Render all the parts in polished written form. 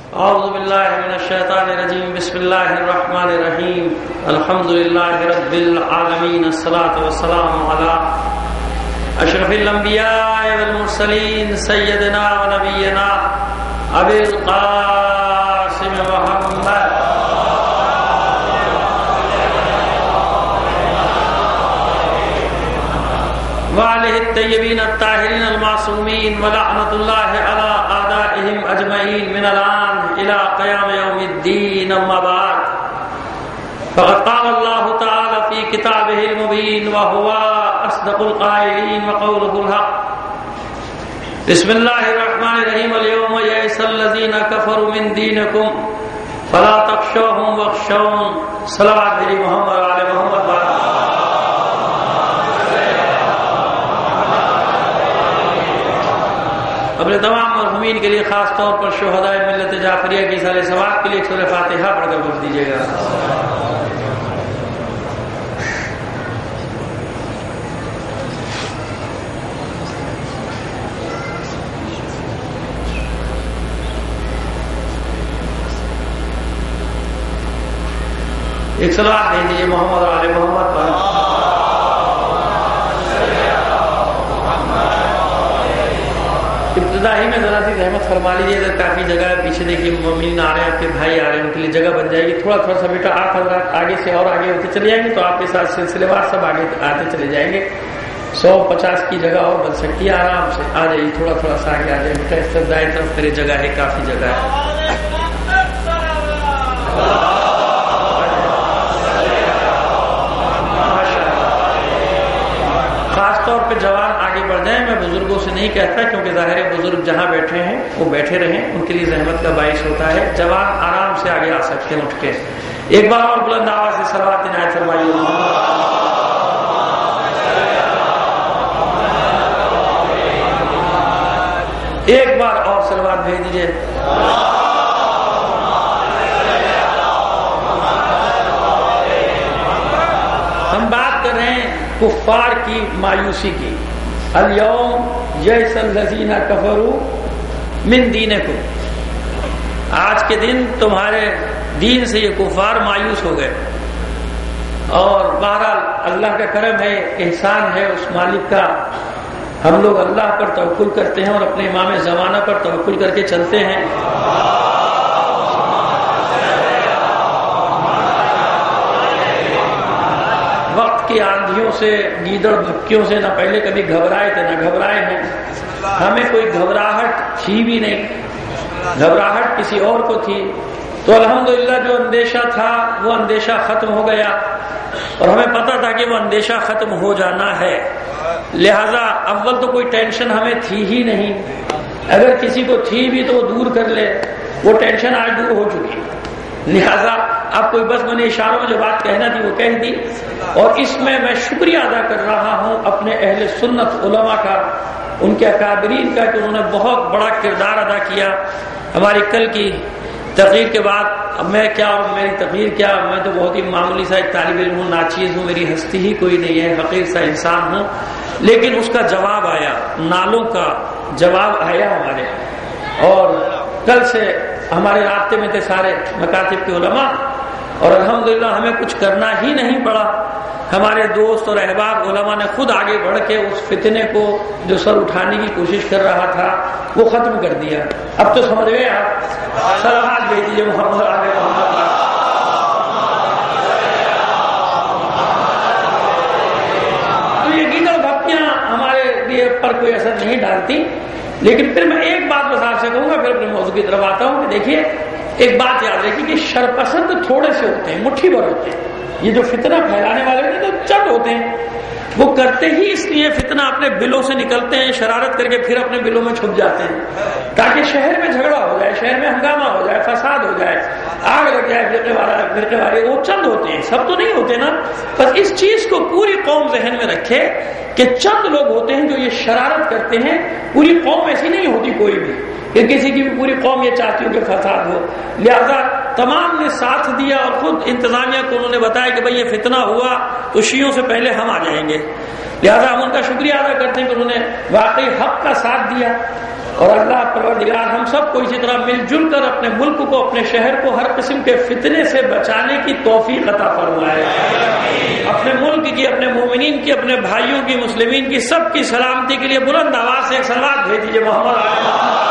اعوذ باللہ من الشیطان الرجیم بسم اللہ الرحمن الرحیم الحمد للہ رب العالمین الصلاۃ والسلام علی اشرف الانبیاء والمرسلین سیدنا ونبینا ابی القاسم محمد وآلہ الطیبین الطاہرین المعصومین ولعنۃ اللہ علی اعدائہم اجمعین من الآن الى قیام یوم الدین اما بعد فقد قال اللہ تعالی فی کتابہ المبین وہو اصدق القائلین وقولہ الحق بسم اللہ الرحمن الرحیم اليوم یئس الذین کفروا من دینکم فلا تخشوہم واخشون صلوات علی محمد وعلی محمد اپنے تمام مرحومین کے لیے خاص طور پر شہدائے ملت جعفریہ کی سال ثواب کے لیے سورہ فاتحہ پڑھ کر بول دیجیے گا. ایک صلوات دے دیجیے محمد اور آل محمد پر. ابتدائی میں ذرا سی رحمت فرما لیجیے. ادھر کافی جگہ ہے, پیچھے دیکھیے مومنین آ رہے ہیں, آپ کے بھائی آ رہے ہیں, ان کے لیے جگہ بن جائے گی. تھوڑا سا بیٹا آپ حضرات آگے سے اور آگے ہوتے چلے جائیں گے تو آپ کے ساتھ سلسلے وار سب آگے آتے چلے جائیں گے. 150 کی جگہ اور بن سکتی ہے, آرام سے آ جائیے. تھوڑا سا آگے آ جائے بیٹا. اس طرف دائیں طرف میری جگہ ہے, کافی جگہ ہے. خاص طور پہ جوان آگے بڑھ جائیں. میں بزرگوں سے نہیں کہتا کیونکہ ظاہر ہے بزرگ جہاں بیٹھے ہیں وہ بیٹھے رہیں, ان کے لیے زحمت کا باعث ہوتا ہے. جوان آرام سے آگے آ سکتے ہیں اٹھ کے. ایک بار اور بلند آواز سے صلوات عنایت فرمائیے. ایک بار اور صلوات بھیج دیجیے. ہم بات کر رہے ہیں کفار کی مایوسی کی. الیوم یئس الذین کفروا من دینکم, آج کے دن تمہارے دین سے یہ کفار مایوس ہو گئے. اور بہرحال اللہ کا کرم ہے, احسان ہے اس مالک کا. ہم لوگ اللہ پر توکل کرتے ہیں اور اپنے امام زمانہ پر توکل کر کے چلتے ہیں. وقت کی آندھیوں سے, گیدڑ بھپکیوں سے نہ پہلے کبھی گھبرائے تھے نہ گھبرائے ہیں. ہمیں کوئی گھبراہٹ تھی بھی نہیں, گھبراہٹ کسی اور کو تھی. تو الحمدللہ جو اندیشہ تھا وہ اندیشہ ختم ہو گیا, اور ہمیں پتہ تھا کہ وہ اندیشہ ختم ہو جانا ہے. لہذا اول تو کوئی ٹینشن ہمیں تھی ہی نہیں. اگر کسی کو تھی بھی تو وہ دور کر لے, وہ ٹینشن آج دور ہو چکی. لہذا اب کوئی بس میں نے اشاروں میں جو بات کہنا تھی وہ کہہ دی. اور اس میں شکریہ ادا کر رہا ہوں اپنے اہل سنت علماء کا, ان کے اکابرین کا, کہ انہوں نے بہت بڑا کردار ادا کیا. ہماری کل کی تقریر کے بعد اب میں کیا اور میری تقریر کیا, میں تو بہت ہی معمولی سا ایک طالب علم ہوں, ناچیز ہوں, میری ہستی ہی کوئی نہیں ہے, حقیر سا انسان ہوں. لیکن اس کا جواب آیا, نالوں کا جواب آیا ہمارے. اور کل سے ہمارے رابطے میں تھے سارے مکاتب کے علماء, اور الحمدللہ ہمیں کچھ کرنا ہی نہیں پڑا. ہمارے دوست اور احباب علماء نے خود آگے بڑھ کے اس فتنے کو جو سر اٹھانے کی کوشش کر رہا تھا وہ ختم کر دیا. اب تو سمجھ گئے آپ. صلوات بھیج دیجیے محمد علیہ محمد. تو یہ گیدڑ بھپکیاں ہمارے لیے پر کوئی اثر نہیں ڈالتی. لیکن پھر میں ایک بات بس آپ سے کہوں گا, پھر اپنے موضوع کی طرف آتا ہوں. کہ دیکھیے ایک بات یاد رکھیے کہ شرپسند تھوڑے سے ہوتے ہیں, مٹھی بھر ہوتے ہیں. یہ جو فتنہ پھیلانے والے ہوتے ہیں تو چٹ ہوتے ہیں. وہ کرتے ہی اس لیے فتنہ اپنے بلوں سے نکلتے ہیں, شرارت کر کے پھر اپنے بلوں میں چھپ جاتے ہیں تاکہ شہر میں جھگڑا ہو جائے, شہر میں ہنگامہ ہو جائے, فساد ہو جائے, آگ لگ جائے. فرقے والے وہ چند ہوتے ہیں, سب تو نہیں ہوتے نا. بس اس چیز کو پوری قوم ذہن میں رکھے کہ چند لوگ ہوتے ہیں جو یہ شرارت کرتے ہیں. پوری قوم ایسی نہیں ہوتی کوئی بھی کہ کسی کی بھی پوری قوم یہ چاہتی ہو کہ فساد ہو. لہذا تمام نے ساتھ دیا, اور خود انتظامیہ کو انہوں نے بتایا کہ بھئی یہ فتنہ ہوا تو شیعوں سے پہلے ہم آ جائیں گے. لہذا ہم ان کا شکریہ ادا کرتے ہیں کہ انہوں نے واقعی حق کا ساتھ دیا. اور اللہ پروردگار ہم سب کو اسی طرح مل جل کر اپنے ملک کو، اپنے شہر کو ہر قسم کے فتنے سے بچانے کی توفیق عطا فرمائے۔ اپنے ملک کی، اپنے مومنین کی، اپنے بھائیوں کی، مسلمین کی سب کی سلامتی کے لیے بلند آواز سے ایک صلوات بھیج دیجیے محمد۔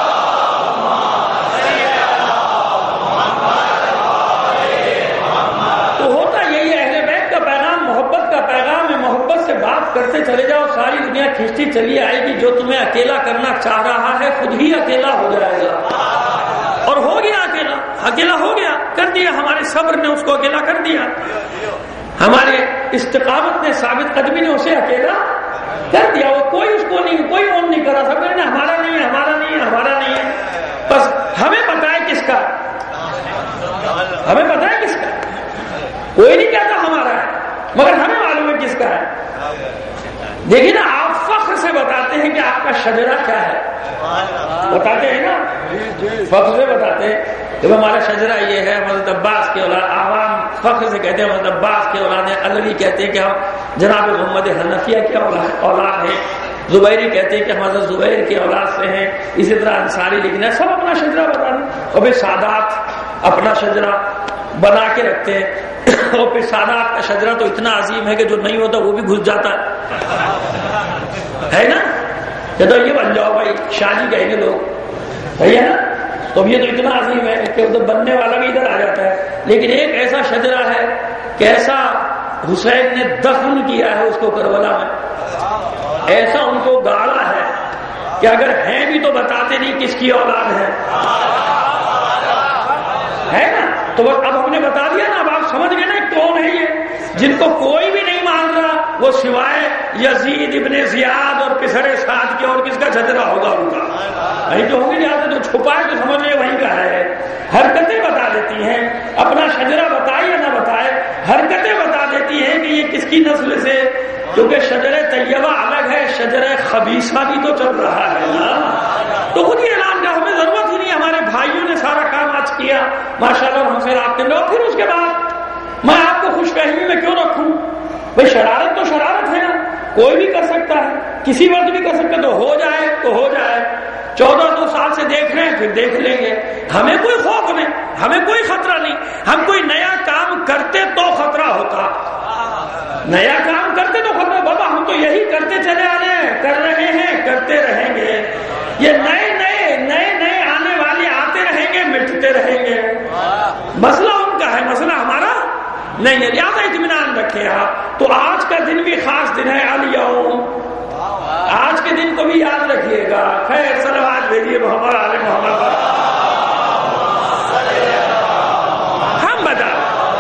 بات کرتے چلے جاؤ، ساری دنیا کھینچتی چلی آئے گی۔ جو تمہیں اکیلا کرنا چاہ رہا ہے خود ہی اکیلا ہو جائے گا، اور ہو گیا اکیلا ہو گیا، کر دیا۔ ہمارے صبر نے اس کو اکیلا کر دیا، ہمارے استقامت نے، ثابت قدمی نے اسے اکیلا کر دیا۔ وہ کوئی اس کو نہیں، کوئی اون نہیں کرا، سب نے ہمارا نہیں ہے، ہمارا نہیں ہے، ہمارا نہیں ہے۔ بس ہمیں پتا ہے کس کا، ہمیں پتا ہے کس کا، کوئی نہیں کہتا ہمارا ہے، مگر ہمیں معلوم ہے کس کا ہے۔ دیکھیے نا، آپ فخر سے بتاتے ہیں کہ آپ کا شجرہ کیا ہے، بتاتے ہیں نا، فخر سے بتاتے ہیں کہ ہمارا شجرہ یہ ہے، حضرت عباس کی اولاد۔ عوام فخر سے کہتے ہیں حضرت عباس کی اولاد ہے، علوی کہتے ہیں کہ ہم جناب محمد حنفیہ کی اولاد ہیں، زبیری کہتے ہیں کہ ہم حضرت زبیر کی اولاد سے ہیں، اسی طرح انصاری لکھنا ہے، سب اپنا شجرہ بتا دیں۔ اور پھر سادات اپنا شجرہ بنا کے رکھتے ہیں، اور پھر سادات کا شجرہ تو اتنا عظیم ہے کہ جو نہیں ہوتا وہ بھی گھس جاتا ہے نا، کہ تو یہ بن جاؤ بھائی، شاہ جی کہیں گے لوگ، ہے نا، تو یہ تو اتنا عظیم ہے کہ ادھر بننے والا بھی ادھر آ جاتا ہے۔ لیکن ایک ایسا شجرہ ہے کہ ایسا حسین نے دفن کیا ہے اس کو کربلا میں، ایسا ان کو گاڑا ہے کہ اگر ہیں بھی تو بتاتے نہیں کس کی اولاد ہے نا۔ تو اب ہم نے بتا دیا نا، اب آپ سمجھ گئے نا کون ہے یہ، جن کو کوئی بھی نہیں مان رہا، وہ سوائے یزید ابن زیاد اور پسر سعد کے اور کس کا شجرہ ہوگا ان کا؟ وہی جو ہوں گے، جہاں سے جو چھپا ہے تو سمجھ لے وہیں کا ہے۔ حرکتیں بتا دیتی ہیں، اپنا شجرہ بتائے یا نہ بتائے، حرکتیں بتا دیتی ہیں کہ یہ کس کی نسل سے، کیونکہ شجر طیبہ الگ ہے، شجر خبیثہ بھی تو چل رہا ہے نا۔ تو خود یہ اعلان کا ہمیں ضرورت ہی نہیں، ہمارے بھائیوں نے سارا کام آج کیا ماشاءاللہ، ہم سے رابطے میں۔ اور پھر اس کے بعد میں آپ کو خوش فہمی میں کیوں رکھوں بھائی؟ شرارت تو شرارت ہے نا، کوئی بھی کر سکتا ہے، کسی وقت بھی کر سکتا، تو ہو جائے تو ہو جائے۔ 1400 سال سے دیکھ رہے ہیں، پھر دیکھ لیں گے، ہمیں کوئی خوف نہیں، ہمیں کوئی خطرہ نہیں۔ ہم کوئی نیا کام کرتے تو خطرہ ہوتا، نیا کام کرتے تو خطرہ، بابا ہم تو یہی کرتے چلے آ رہے ہیں، کر رہے ہیں، کرتے رہیں گے۔ یہ نئے آنے والے آتے رہیں گے، مٹتے رہیں گے۔ مسئلہ ان کا ہے، مسئلہ ہمارا نہیں ہے، لہٰذا اطمینان رکھیں آپ۔ تو آج کا دن بھی خاص دن ہے، الیوم، آج کے دن کو بھی یاد رکھیے گا۔ خیر صلوات بھیجیے محمد آل محمد پر۔ ہم بتا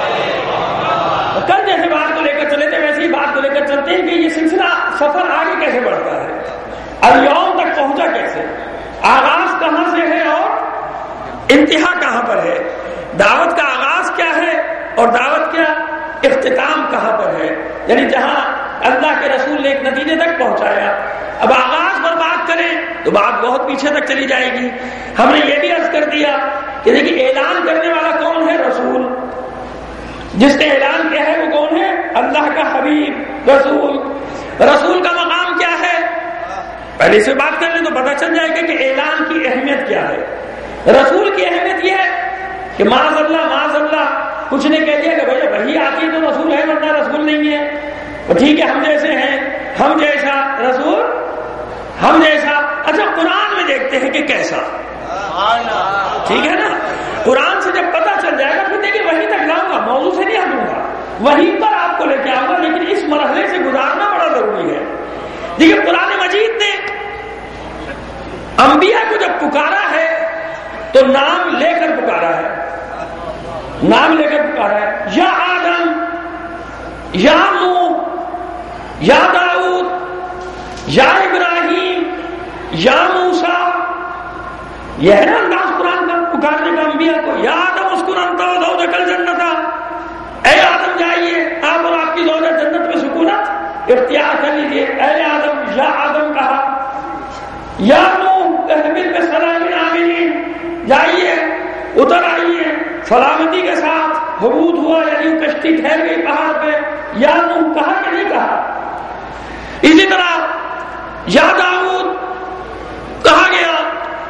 کل جیسے بات کو لے کر چلے تھے، ویسے ہی بات کو لے کر چلتے ہیں کہ یہ سلسلہ سفر آگے کیسے بڑھتا ہے، الیوم تک پہنچا کیسے، آغاز کہاں سے ہے اور انتہا کہاں پر ہے، دعوت کا آغاز کیا ہے اور دعوت کا اختتام کہاں پر ہے۔ یعنی جہاں اللہ کے رسول نے ایک نتیجے تک پہنچایا، اب آغاز پر بات کریں تو بات بہت پیچھے تک چلی جائے گی۔ ہم نے یہ بھی عرض کر دیا کہ دیکھیے اعلان کرنے والا کون ہے؟ رسول۔ جس نے اعلان کیا ہے وہ کون ہے؟ اللہ کا حبیب رسول۔ رسول کا مقام کیا ہے؟ پہلے سے بات کر لیں تو پتہ چل جائے گا کہ اعلان کی اہمیت کیا ہے۔ رسول کی اہمیت یہ ہے کہ معاذ اللہ کچھ نے کہہ دیا کہ بھائی وہی آتی ہے تو رسول ہے، ورنہ رسول نہیں ہے۔ تو ٹھیک ہے، ہم جیسے ہیں، ہم جیسا رسول، ہم جیسا۔ اچھا قرآن میں دیکھتے ہیں کہ کیسا، ٹھیک ہے نا، قرآن سے جب پتہ چل جائے گا پھر دیکھیے وہیں تک لاؤں گا، موضوع سے نہیں ہٹوں گا، وہیں پر آپ کو لے کے آؤں گا، لیکن اس مرحلے سے گزارنا بڑا ضروری ہے۔ دیکھیے قرآن مجید نے انبیاء کو جب پکارا ہے تو نام لے کر پکارا ہے، نام لے کر پکارا ہے، یا آدم، یا نوح، یا داؤد، یا ابراہیم، یا موسیٰ۔ یہ ہے نا انداز قرآن کا پکارنے کا انبیاء کو۔ یا آدم اسکن انت و زوجک الجنۃ، اے آدم جائیے آپ اور آپ کی زوجہ جنت میں سکونت اختیار کر لیجیے۔ اے آدم، یا آدم کہا، یا نوح احمل بسلام آمنین، جائیے اتر آئیے سلامتی کے ساتھ، حبوط ہوا یعنی کشتی ٹھہر گئی پہاڑ پہ، یا نوح کہا کہ نہیں کہا۔ اسی طرح یا داؤد کہا گیا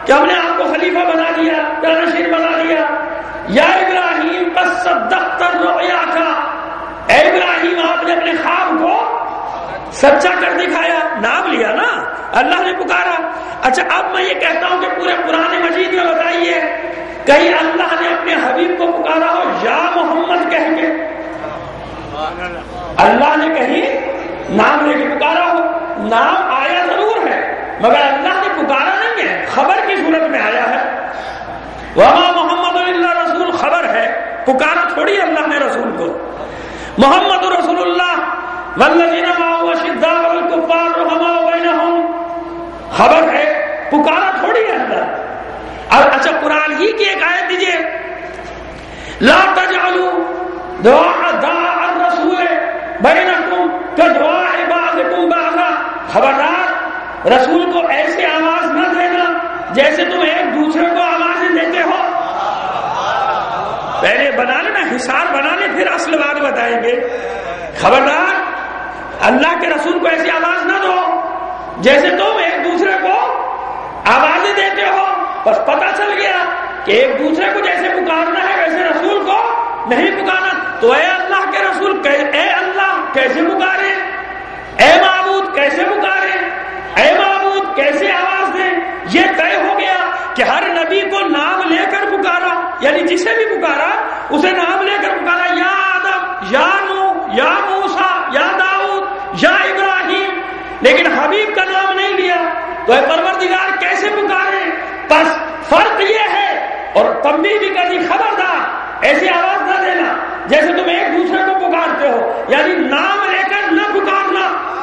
کہ ہم نے آپ کو خلیفہ بنا دیا، جانشین بنا دیا. یا ابراہیم قد صدقت الرؤیا کا، اے ابراہیم آپ نے اپنے خواب کو سچا کر دکھایا. نام لیا نا، اللہ نے پکارا. اچھا اب میں یہ کہتا ہوں کہ پورے قرآن مجید میں بتائیے کہیں اللہ نے اپنے حبیب کو پکارا ہو یا محمد کہہ کے؟ اللہ نے کہیں نام لے کے پکارا ہو؟ نام آیا ضرور ہے مگر اللہ نے پکارا نہیں ہے، خبر کی صورت میں آیا ہے. وما محمد الا رسول خبر ہے، پکارا تھوڑی اللہ نے رسول کو. محمد رسول اللہ والذین معه اشداء علی الکفار رحماء بینہم خبر ہے، پکارا تھوڑی ہے اللہ. اور اچھا قرآن ہی کی ایک آیت دیجئے، لا تجعلوا دعاء الرسول بینکم کدعاء بعضکم بعضا. خبردار رسول کو ایسے آواز نہ دینا جیسے تم ایک دوسرے کو آوازیں دیتے ہو. پہلے بنا لینا، حصار بنا لے پھر اصل بات بتائیں گے. خبردار اللہ کے رسول کو ایسی آواز نہ دو جیسے تم ایک دوسرے کو آوازیں دیتے ہو. بس پتہ چل گیا کہ ایک دوسرے کو جیسے پکارنا ہے ویسے رسول کو نہیں پکارنا. تو اے اللہ کے رسول، اے اللہ کیسے پکارے؟ اے معبود کیسے پکارے؟ اے معبود کیسے آواز دیں؟ یہ طے ہو گیا کہ ہر نبی کو نام لے کر پکارا، یعنی جسے بھی پکارا اسے نام لے کر پکارا. یا آدم، یا نوح، یا موسیٰ، یا داؤد، یا ابراہیم، لیکن حبیب کا نام نہیں لیا. تو اے پروردگار کیسے پکارے؟ بس فرق یہ ہے، اور تنبیہ بھی کر دی خبردار ایسی آواز نہ دینا جیسے تم ایک دوسرے کو پکارتے ہو، یعنی نام لے کر نہ پکارنا،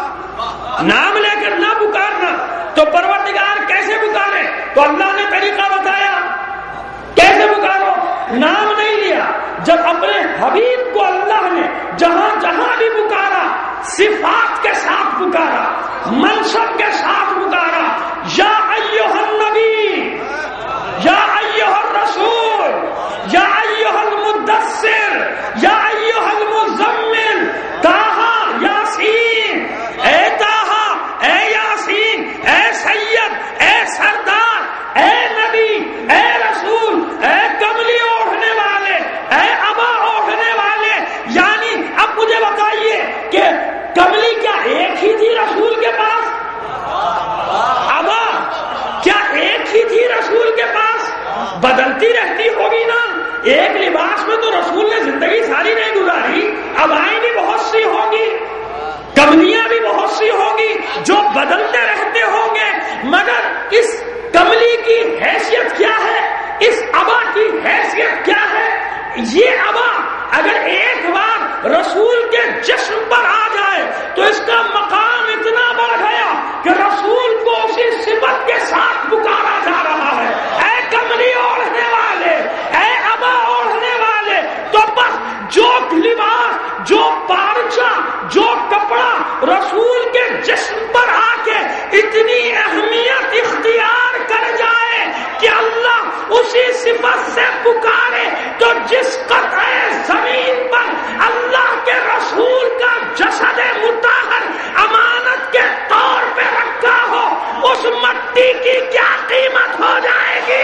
نام لے کر نہ پکارنا. تو پروردگار کیسے پکارے؟ تو اللہ نے طریقہ بتایا کیسے پکارو. نام نہیں لیا. جب اپنے حبیب کو اللہ نے جہاں جہاں بھی پکارا صفات کے ساتھ پکارا، منصب کے ساتھ پکارا. یا ایھا النبی، یا ایھا الرسول، یا ایھا المدثر، یا ایھا المزمل، طٰہٰ، یاسین، اے طٰہٰ، اے یاسین، اے سید، اے سردار، اے نبی، اے رسول، اے کملی اوڑھنے والے، اے ابا اوڑھنے والے. یعنی اب مجھے بتائیے کہ کملی کیا ایک ہی تھی رسول کے پاس؟ ابا کیا ایک ہی تھی رسول کے پاس؟ بدلتی رہتی ہوگی نا. ایک لباس میں تو رسول نے زندگی ساری نہیں گزاری. ابائیں بھی بہت سی ہوں گی، کملیاں بھی بہت سی ہوں گی جو بدلتے رہتے ہوں گے، مگر اس کملی کی حیثیت کیا ہے؟ اس ابا کی حیثیت کیا ہے؟ یہ ابا اگر ایک بار رسول کے جسم پر آ جائے تو اس کا مقام اتنا بڑھ گیا کہ رسول کو اسی صفت کے ساتھ پکارا جا رہا ہے. اے کملی اوڑھنے والے، اے ابا اوڑھنے والے. تو بس جو لباس، جو پارچہ، جو کپڑا رسول کے جسم پر آ کے اتنی اہمیت اختیار کر جائے کہ اللہ اسی صفت سے پکارے، تو جس قطع زمین پر اللہ کے رسول کا جسد مطہر امانت کے طور پہ رکھا ہو، اس مٹی کی کیا قیمت ہو جائے گی؟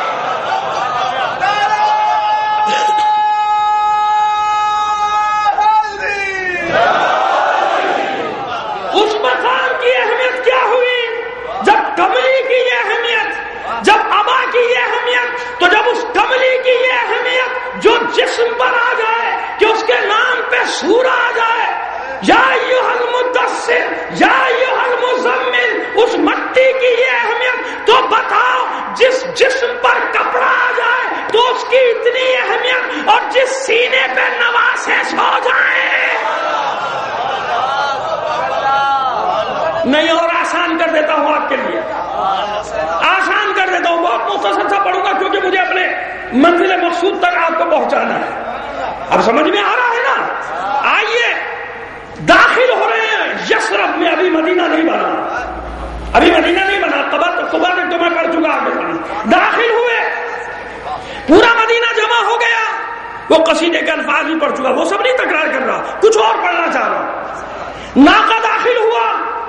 اس مقام کی اہمیت کیا ہوئی؟ جب کملی کی یہ اہمیت، جب ابا کی یہ اہمیت، تو جب اس کملی کی یہ اہمیت جو جسم پر آ جائے کہ اس کے نام پہ سورہ آ جائے، یا ایھا المدثر، یا ایھا المزمل، اس مٹی کی یہ اہمیت، تو بتاؤ جس جسم پر کپڑا آ جائے تو اس کی اتنی اہمیت، اور جس سینے پہ نواسے سو جائیں. نہیں اور آسان کر دیتا ہوں آپ کے لیے، آسان کر دیتا ہوں، بہت مختصر سا پڑھوں گا کیونکہ مجھے اپنے منزل مقصود تک آپ کو پہنچانا ہے. اب سمجھ میں آ رہا ہے نا؟ آئیے داخل ہو رہے ہیں یثرب میں. ابھی مدینہ نہیں بنا، ابھی مدینہ نہیں بنا، قبا تک تو میں کر چکا آپ. داخل ہوئے، پورا مدینہ جمع ہو گیا. وہ قصیدے کے الفاظ بھی پڑھ چکا، وہ سب نہیں تکرار کر رہا، کچھ اور پڑھنا چاہ رہا. ناقہ داخل ہوا،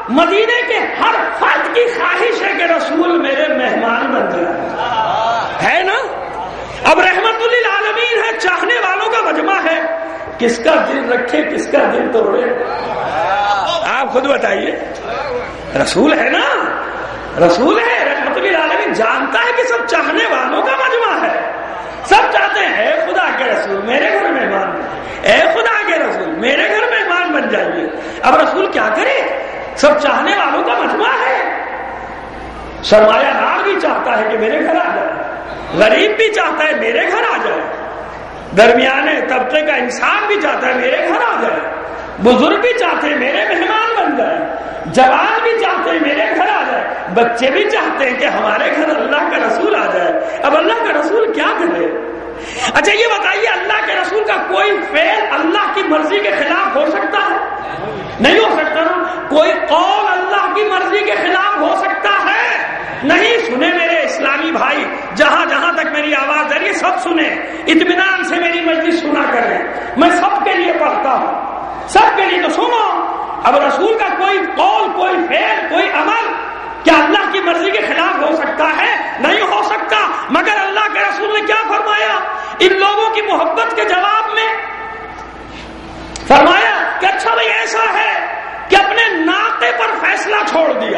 مدینے کے ہر فرد کی خواہش ہے کہ رسول میرے مہمان بن جائے، ہے نا؟ اب رحمت للعالمین ہے، چاہنے والوں کا مجمع ہے، کس کا دل رکھے کس کا دل توڑے؟ آپ خود بتائیے. رسول ہے نا، رسول ہے رحمت للعالمین، جانتا ہے کہ سب چاہنے والوں کا مجمع ہے، سب چاہتے ہیں اے خدا کے رسول میرے گھر مہمان بن، اے خدا کے رسول میرے گھر مہمان بن جائیے. اب رسول کیا کرے؟ سب چاہنے والوں کا مجمع ہے. سرمایہ دار بھی چاہتا ہے کہ میرے گھر آ جائے، غریب بھی چاہتا ہے میرے گھر آ جائے، درمیانے طبقے کا انسان بھی چاہتا ہے میرے گھر آ جائے، بزرگ بھی چاہتے ہیں میرے مہمان بن جائے، جوان بھی چاہتے ہیں میرے گھر آ جائے، بچے بھی چاہتے ہیں کہ ہمارے گھر اللہ کا رسول آ جائے. اب اللہ کا رسول کیا کرے؟ اچھا یہ بتائیے، اللہ کے رسول کا کوئی فعل اللہ کی مرضی کے خلاف ہو سکتا ہے؟ نہیں ہو سکتا نا. کوئی قول اللہ کی مرضی کے خلاف ہو سکتا ہے؟ نہیں. سنے میرے اسلامی بھائی، جہاں جہاں تک میری آواز آ رہی ہے سب سنیں، اطمینان سے میری مجلس سنا کریں. میں سب کے لیے پڑھتا ہوں، سب کے لیے تو سنو. اب رسول کا کوئی قول، کوئی فعل، کوئی عمل کیا اللہ کی مرضی کے خلاف ہو سکتا ہے؟ نہیں ہو سکتا. مگر اللہ کے رسول نے کیا فرمایا ان لوگوں کی محبت کے جواب میں؟ فرمایا کہ اچھا بھائی ایسا ہے کہ اپنے ناقے پر فیصلہ چھوڑ دیا.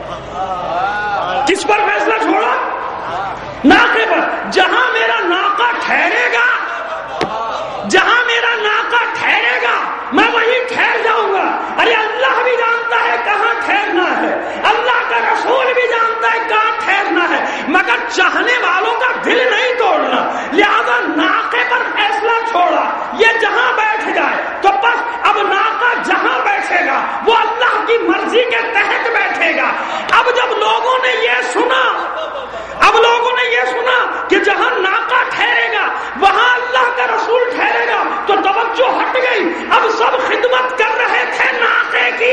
کس پر فیصلہ چھوڑا؟ ناقے پر. جہاں میرا ناقہ ٹھہرے گا، جہاں میرا ناقہ ٹھہرے گا میں وہیں ٹھہر جاؤں گا. ارے اللہ بھی جانتا ہے کہاں ٹھہرنا ہے، اللہ کا رسول بھی جانتا ہے کہاں ٹھہرنا ہے، مگر چاہنے والوں کا دل نہیں توڑنا. لہذا ناقے پر فیصلہ چھوڑا، یہ جہاں بیٹھ جائے تو بس. اب ناقہ جہاں بیٹھے گا وہ اللہ کی مرضی کے تحت بیٹھے گا. اب جب لوگوں نے یہ سنا، اب لوگوں نے یہ سنا کہ جہاں ناقہ ٹھہرے گا وہاں اللہ کا رسول ٹھہرے گا تو توجہ ہٹ گئی. اب سب خدمت کر رہے تھے ناقے کی،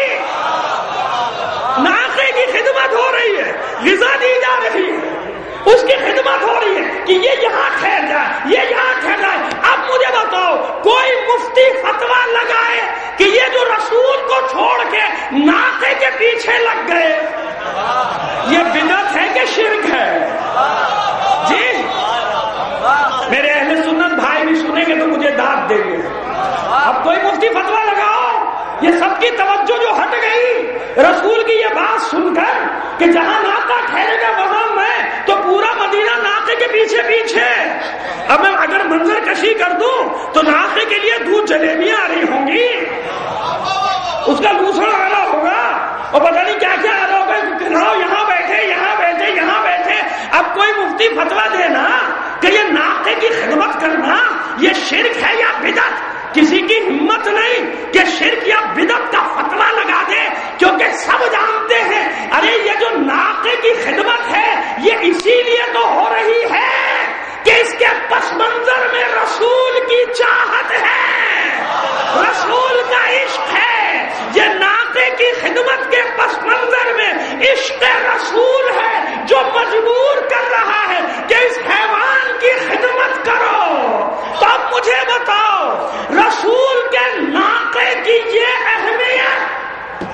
ناقے کی خدمت ہو رہی ہے، غذا دی جا رہی ہے، اس کی خدمت ہو رہی ہے کہ یہ یہاں ٹھہر جائے، یہ یہاں ٹھہر جائے. اب مجھے بتاؤ کوئی مفتی فتویٰ لگائے کہ یہ جو رسول کو چھوڑ کے ناقے کے پیچھے لگ گئے یہ بدعت ہے کہ شرک ہے؟ جی میرے اہل سنت بھائی بھی سنیں گے تو مجھے داد دیں گے. اب کوئی مفتی فتویٰ لگاؤ، یہ سب کی توجہ جو ہٹ گئی رسول کی یہ بات سن کر کہ جہاں ناقہ ٹھہرے گا وہاں میں، تو پورا مدینہ ناقے کے پیچھے پیچھے. اب میں اگر منظر کشی کر دوں تو ناقے کے لیے دودھ جلیبیاں آ رہی ہوں گی، اس کا دوسرا آ رہا ہوگا اور پتہ نہیں کیا کیا آ رہا ہوگا. یہاں بیٹھے یہاں بیٹھے یہاں بیٹھے. اب کوئی مفتی فتویٰ دینا کہ یہ ناقے کی خدمت کرنا یہ شرک ہے یا بدعت، کسی کی ہمت نہیں کہ شرک یا بدعت کا فتویٰ لگا دے، کیونکہ سب جانتے ہیں ارے یہ جو ناقے کی خدمت ہے یہ اسی لیے تو ہو رہی ہے کہ اس کے پس منظر میں رسول کی چاہت ہے، رسول کا عشق ہے. یہ ناقے کی خدمت کے پس منظر میں عشق رسول ہے جو مجبور کر رہا ہے کہ اس حیوان کی خدمت کرو. تو اب مجھے بتاؤ رسول کے ناقے کی یہ اہمیت،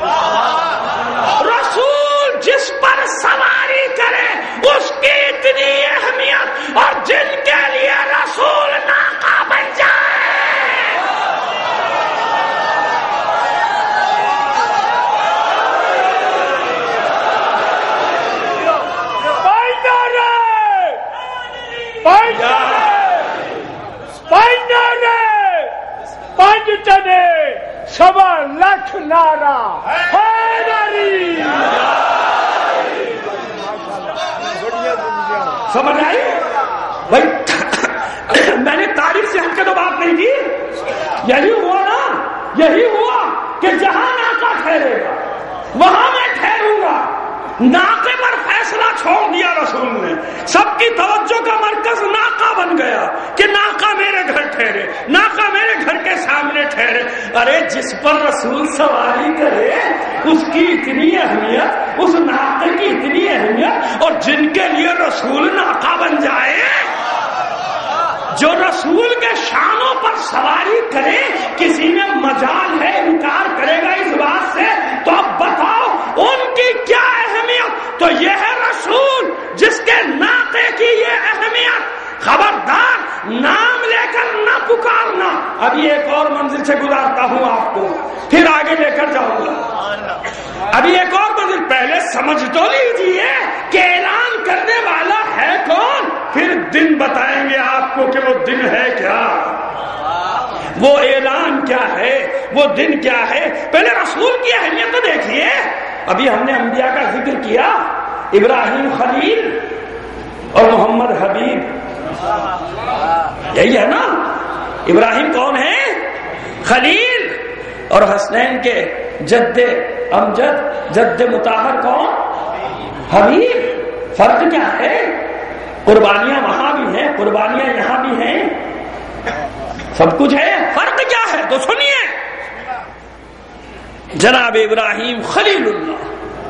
رسول جس پر سواری کرے اس کی اتنی اہمیت، اور جن کے لیے رسول ناقہ بن جائے سوا لاکھ نعرہ حیدری. سمجھ آئی بھائی؟ میں نے تاریخ سے ہٹ کے تو بات نہیں کی. یہی ہوا نا، یہی ہوا کہ جہاں ناقہ ٹھہرے گا وہاں میں ٹھہروں گا. ناقے پر فیصلہ چھوڑ دیا رسول نے. سب کی توجہ کا مرکز ناقہ بن گیا کہ ناقہ میرے گھر ٹھہرے، ناقہ میرے گھر کے سامنے ٹھہرے. ارے جس پر رسول سواری کرے اس کی اتنی اہمیت، اس ناقے کی اتنی اہمیت، اور جن کے لیے رسول ناقہ بن جائے، جو رسول کے شانوں پر سواری کرے کسی میں مجال ہے انکار کرے گا اس بات سے، تو اب بتاؤ ان کی کیا اہمیت؟ تو یہ ہے رسول جس کے ناطے کی یہ اہمیت۔ خبردار نام لے کر نہ پکارنا۔ ابھی ایک اور منزل سے گزارتا ہوں آپ کو، پھر آگے لے کر جاؤں گا۔ ابھی ایک اور منزل، پہلے سمجھ تو لیجیے کہ اعلان کرنے والا ہے کون، پھر دن بتائیں گے آپ کو کہ وہ دن ہے کیا، وہ اعلان کیا ہے، وہ دن کیا ہے۔ پہلے رسول کی اہمیت تو دیکھیے۔ ابھی ہم نے انبیاء کا ذکر کیا، ابراہیم خلیل اور محمد حبیب، یہی ہے نا؟ ابراہیم کون ہے؟ خلیل، اور حسنین کے جد امجد جد مطہر کون؟ حبیب۔ فرق کیا ہے؟ قربانیاں وہاں بھی ہیں، قربانیاں یہاں بھی ہیں، سب کچھ ہے، فرق کیا ہے؟ تو سنیے، جناب ابراہیم خلیل اللہ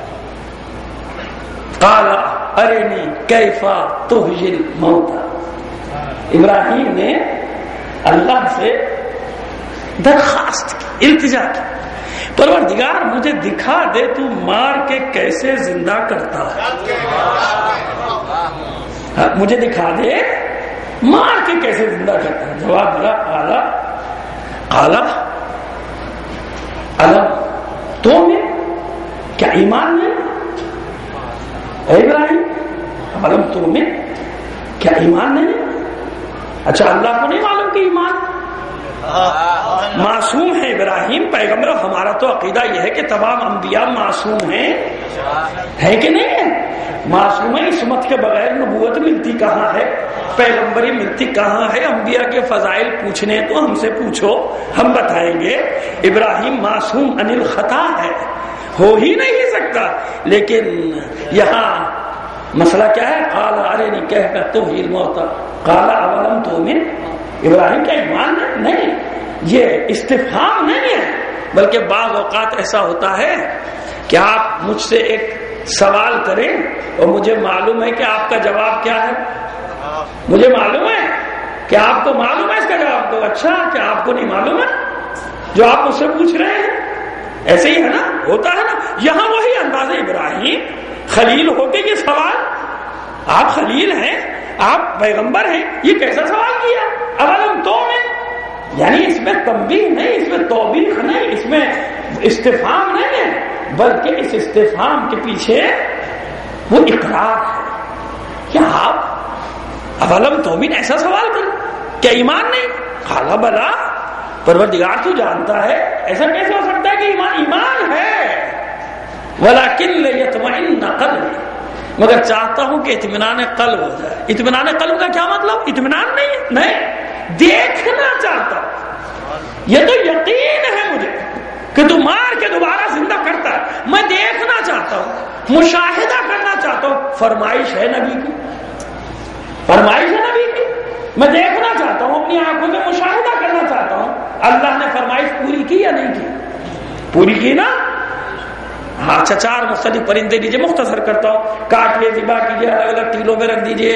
قال ارنی کیف تحیی الموتى، ابراہیم نے اللہ سے درخواست کی، التجا کی، پروردگار مجھے دکھا دے تو مار کے کیسے زندہ کرتا ہے، مجھے دکھا دے مار کے کیسے زندہ کرتا ہے۔ جواب دیا اعلیٰ تو میں کیا ایمان نہیں؟ اے ابراہیم علم تو میں کیا ایمان نہیں؟ اچھا اللہ کو نہیں معلوم کہ ایمان؟ معصوم ہے ابراہیم پیغمبر، ہمارا تو عقیدہ یہ ہے کہ تمام انبیاء معصوم ہیں، ہے کہ نہیں ہے؟ معصوم ہے، عصمت کے بغیر نبوت ملتی کہاں ہے، پیغمبری ملتی کہاں ہے؟ انبیاء کے فضائل پوچھنے تو ہم سے پوچھو، ہم بتائیں گے۔ ابراہیم معصوم عن الخطا ہے، ہو ہی نہیں سکتا، لیکن یہاں مسئلہ کیا ہے؟ قال ارنی کیف تحیی الموتى قال اولم تؤمن، ابراہیم کا ایمان نہیں، یہ استفہام نہیں ہے، بلکہ بعض اوقات ایسا ہوتا ہے کہ آپ مجھ سے ایک سوال کریں اور مجھے معلوم ہے کہ آپ کا جواب کیا ہے، مجھے معلوم ہے کہ آپ کو معلوم ہے اس کا جواب، تو اچھا کہ آپ کو نہیں معلوم ہے جو آپ مجھ سے پوچھ رہے ہیں، ایسے ہی ہے نا، ہوتا ہے نا۔ یہاں وہی انداز ابراہیم خلیل ہو کے یہ سوال، آپ خلیل ہیں، آپ پیغمبر ہیں، یہ کیسا سوال کیا؟ اولم تو میں، یعنی اس میں تنبیہ نہیں، اس میں توبیخ نہیں، اس میں استفہام نہیں ہے، بلکہ اس استفہام کے پیچھے وہ اقرار ہے کہ آپ اولم تو میں ایسا سوال کریں، کیا ایمان نہیں؟ قال بلا، پروردگار تو جانتا ہے، ایسا کیسے ہو سکتا ہے کہ ایمان ہے، ولیکن لیطمئن قلبی، مگر چاہتا ہوں کہ اطمینان قلب ہو جائے۔ اطمینان قلب کا کیا مطلب؟ اطمینان نہیں، دیکھنا چاہتا ہوں، یہ تو یقین ہے مجھے کہ تو مار کے دوبارہ زندہ کرتا ہے، میں دیکھنا چاہتا ہوں، مشاہدہ کرنا چاہتا ہوں۔ فرمائش ہے نبی کی، فرمائش ہے نبی کی، میں دیکھنا چاہتا ہوں، اپنی آنکھوں سے مشاہدہ کرنا چاہتا ہوں۔ اللہ نے فرمائش پوری کی یا نہیں کی؟ پوری کی نا۔ ہاں اچھا، 4 مختلف پرندے دیجیے، مختصر کرتا ہوں، کاٹیے، ذبح کیجیے، الگ الگ ٹیلوں میں رکھ دیجیے۔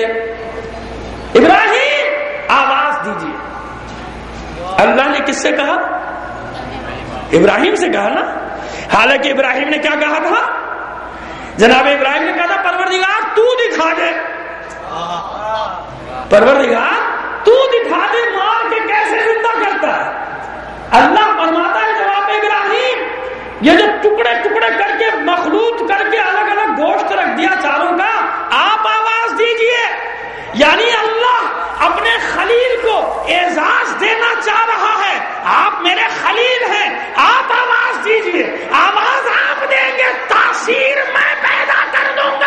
ابراہیم آواز دیجیے، اللہ نے کس سے کہا؟ ابراہیم سے کہا نا۔ حالانکہ ابراہیم نے کیا کہا تھا؟ جناب ابراہیم نے کہا تھا پروردگار تو دکھا دے، پروردگار تو دکھا دے مار کے کیسے زندہ کرتا ہے۔ اللہ فرماتا ہے جواب ابراہیم، یہ جو ٹکڑے ٹکڑے کر کے مخلوط کر کے الگ الگ گوشت رکھ دیا چاروں کا، آپ آواز دیجئے، یعنی اللہ اپنے خلیل کو اعزاز دینا چاہ رہا ہے، آپ میرے خلیل ہیں، آپ آواز دیجئے، آواز آپ دیں گے، تاثیر میں پیدا کر دوں گا۔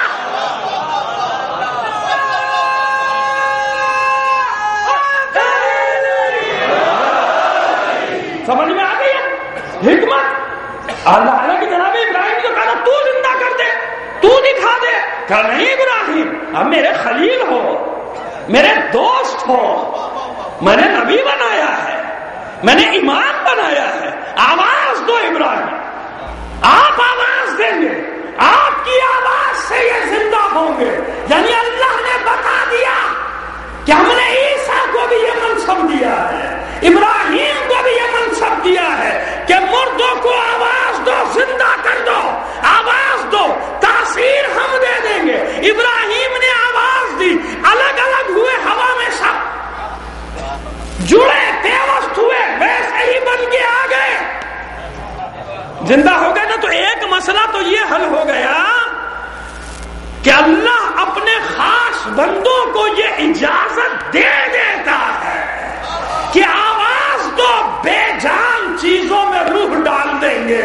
سمجھ میں آ گئی ہے حکمت؟ اللہ کی جناب ابراہیم کو کہا تو زندہ کر دے، تو دکھا دے، کہا نہیں ابراہیم، اب میرے خلیل ہو، میرے دوست ہو، میں نے نبی بنایا ہے، میں نے ایمان بنایا ہے، آواز دو ابراہیم، آپ آواز دیں گے، آپ کی آواز سے یہ زندہ ہوں گے۔ یعنی اللہ نے بتا دیا کہ ہم نے عیسیٰ کو دیا ہے، ابراہیم کو بھی یہ منصب دیا ہے کہ مردوں کو آواز دو، زندہ کر دو، آواز دو، تاثیر ہم دے دیں گے۔ ابراہیم نے آواز دی، الگ الگ ہوئے، ہوا میں سب جڑے، پیوست ہوئے، ویسے ہی بن کے آ گئے، زندہ ہو گئے نا۔ تو ایک مسئلہ تو یہ حل ہو گیا کہ اللہ اپنے خاص بندوں کو یہ اجازت دے دیتا ہے کہ آواز دو، بے جان چیزوں میں روح ڈال دیں گے۔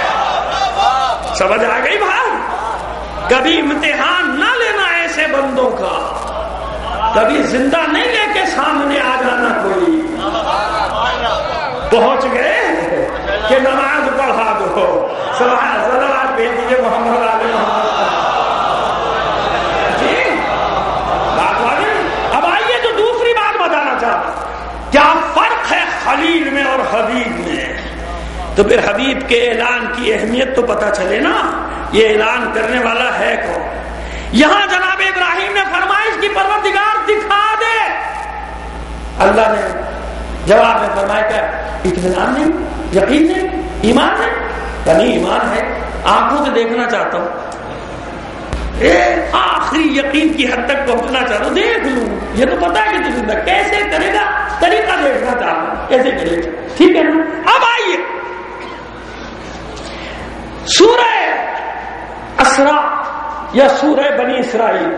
سمجھ آ گئی بھائی؟ کبھی امتحان نہ لینا ایسے بندوں کا، کبھی زندہ نہیں لے کے سامنے آ جانا۔ کوئی پہنچ گئے کہ نماز پڑھا دو، صلوات بھیج دیجیے محمد علی محمد۔ کیا فرق ہے خلیل میں اور حبیب میں؟ تو پھر حبیب کے اعلان کی اہمیت تو پتہ چلے نا، یہ اعلان کرنے والا ہے کون؟ یہاں جناب ابراہیم نے فرمائش کی پروردگار دکھا دے، اللہ نے جواب میں فرمایا کہ اطمینان نہیں، یقین نہیں، ایمان نہیں، یعنی ایمان ہے، آنکھوں سے دیکھنا چاہتا ہوں، آخری یقین کی حد تک پہنچنا چاہتا ہوں، دیکھ لوں، یہ تو پتا ہے کہ تو زندہ کیسے کرے گا، طریقہ دیکھنا چاہتا ہوں کیسے کرے گا، ٹھیک ہے نا۔ اب آئیے سورہ اسراء یا سورہ بنی اسرائیل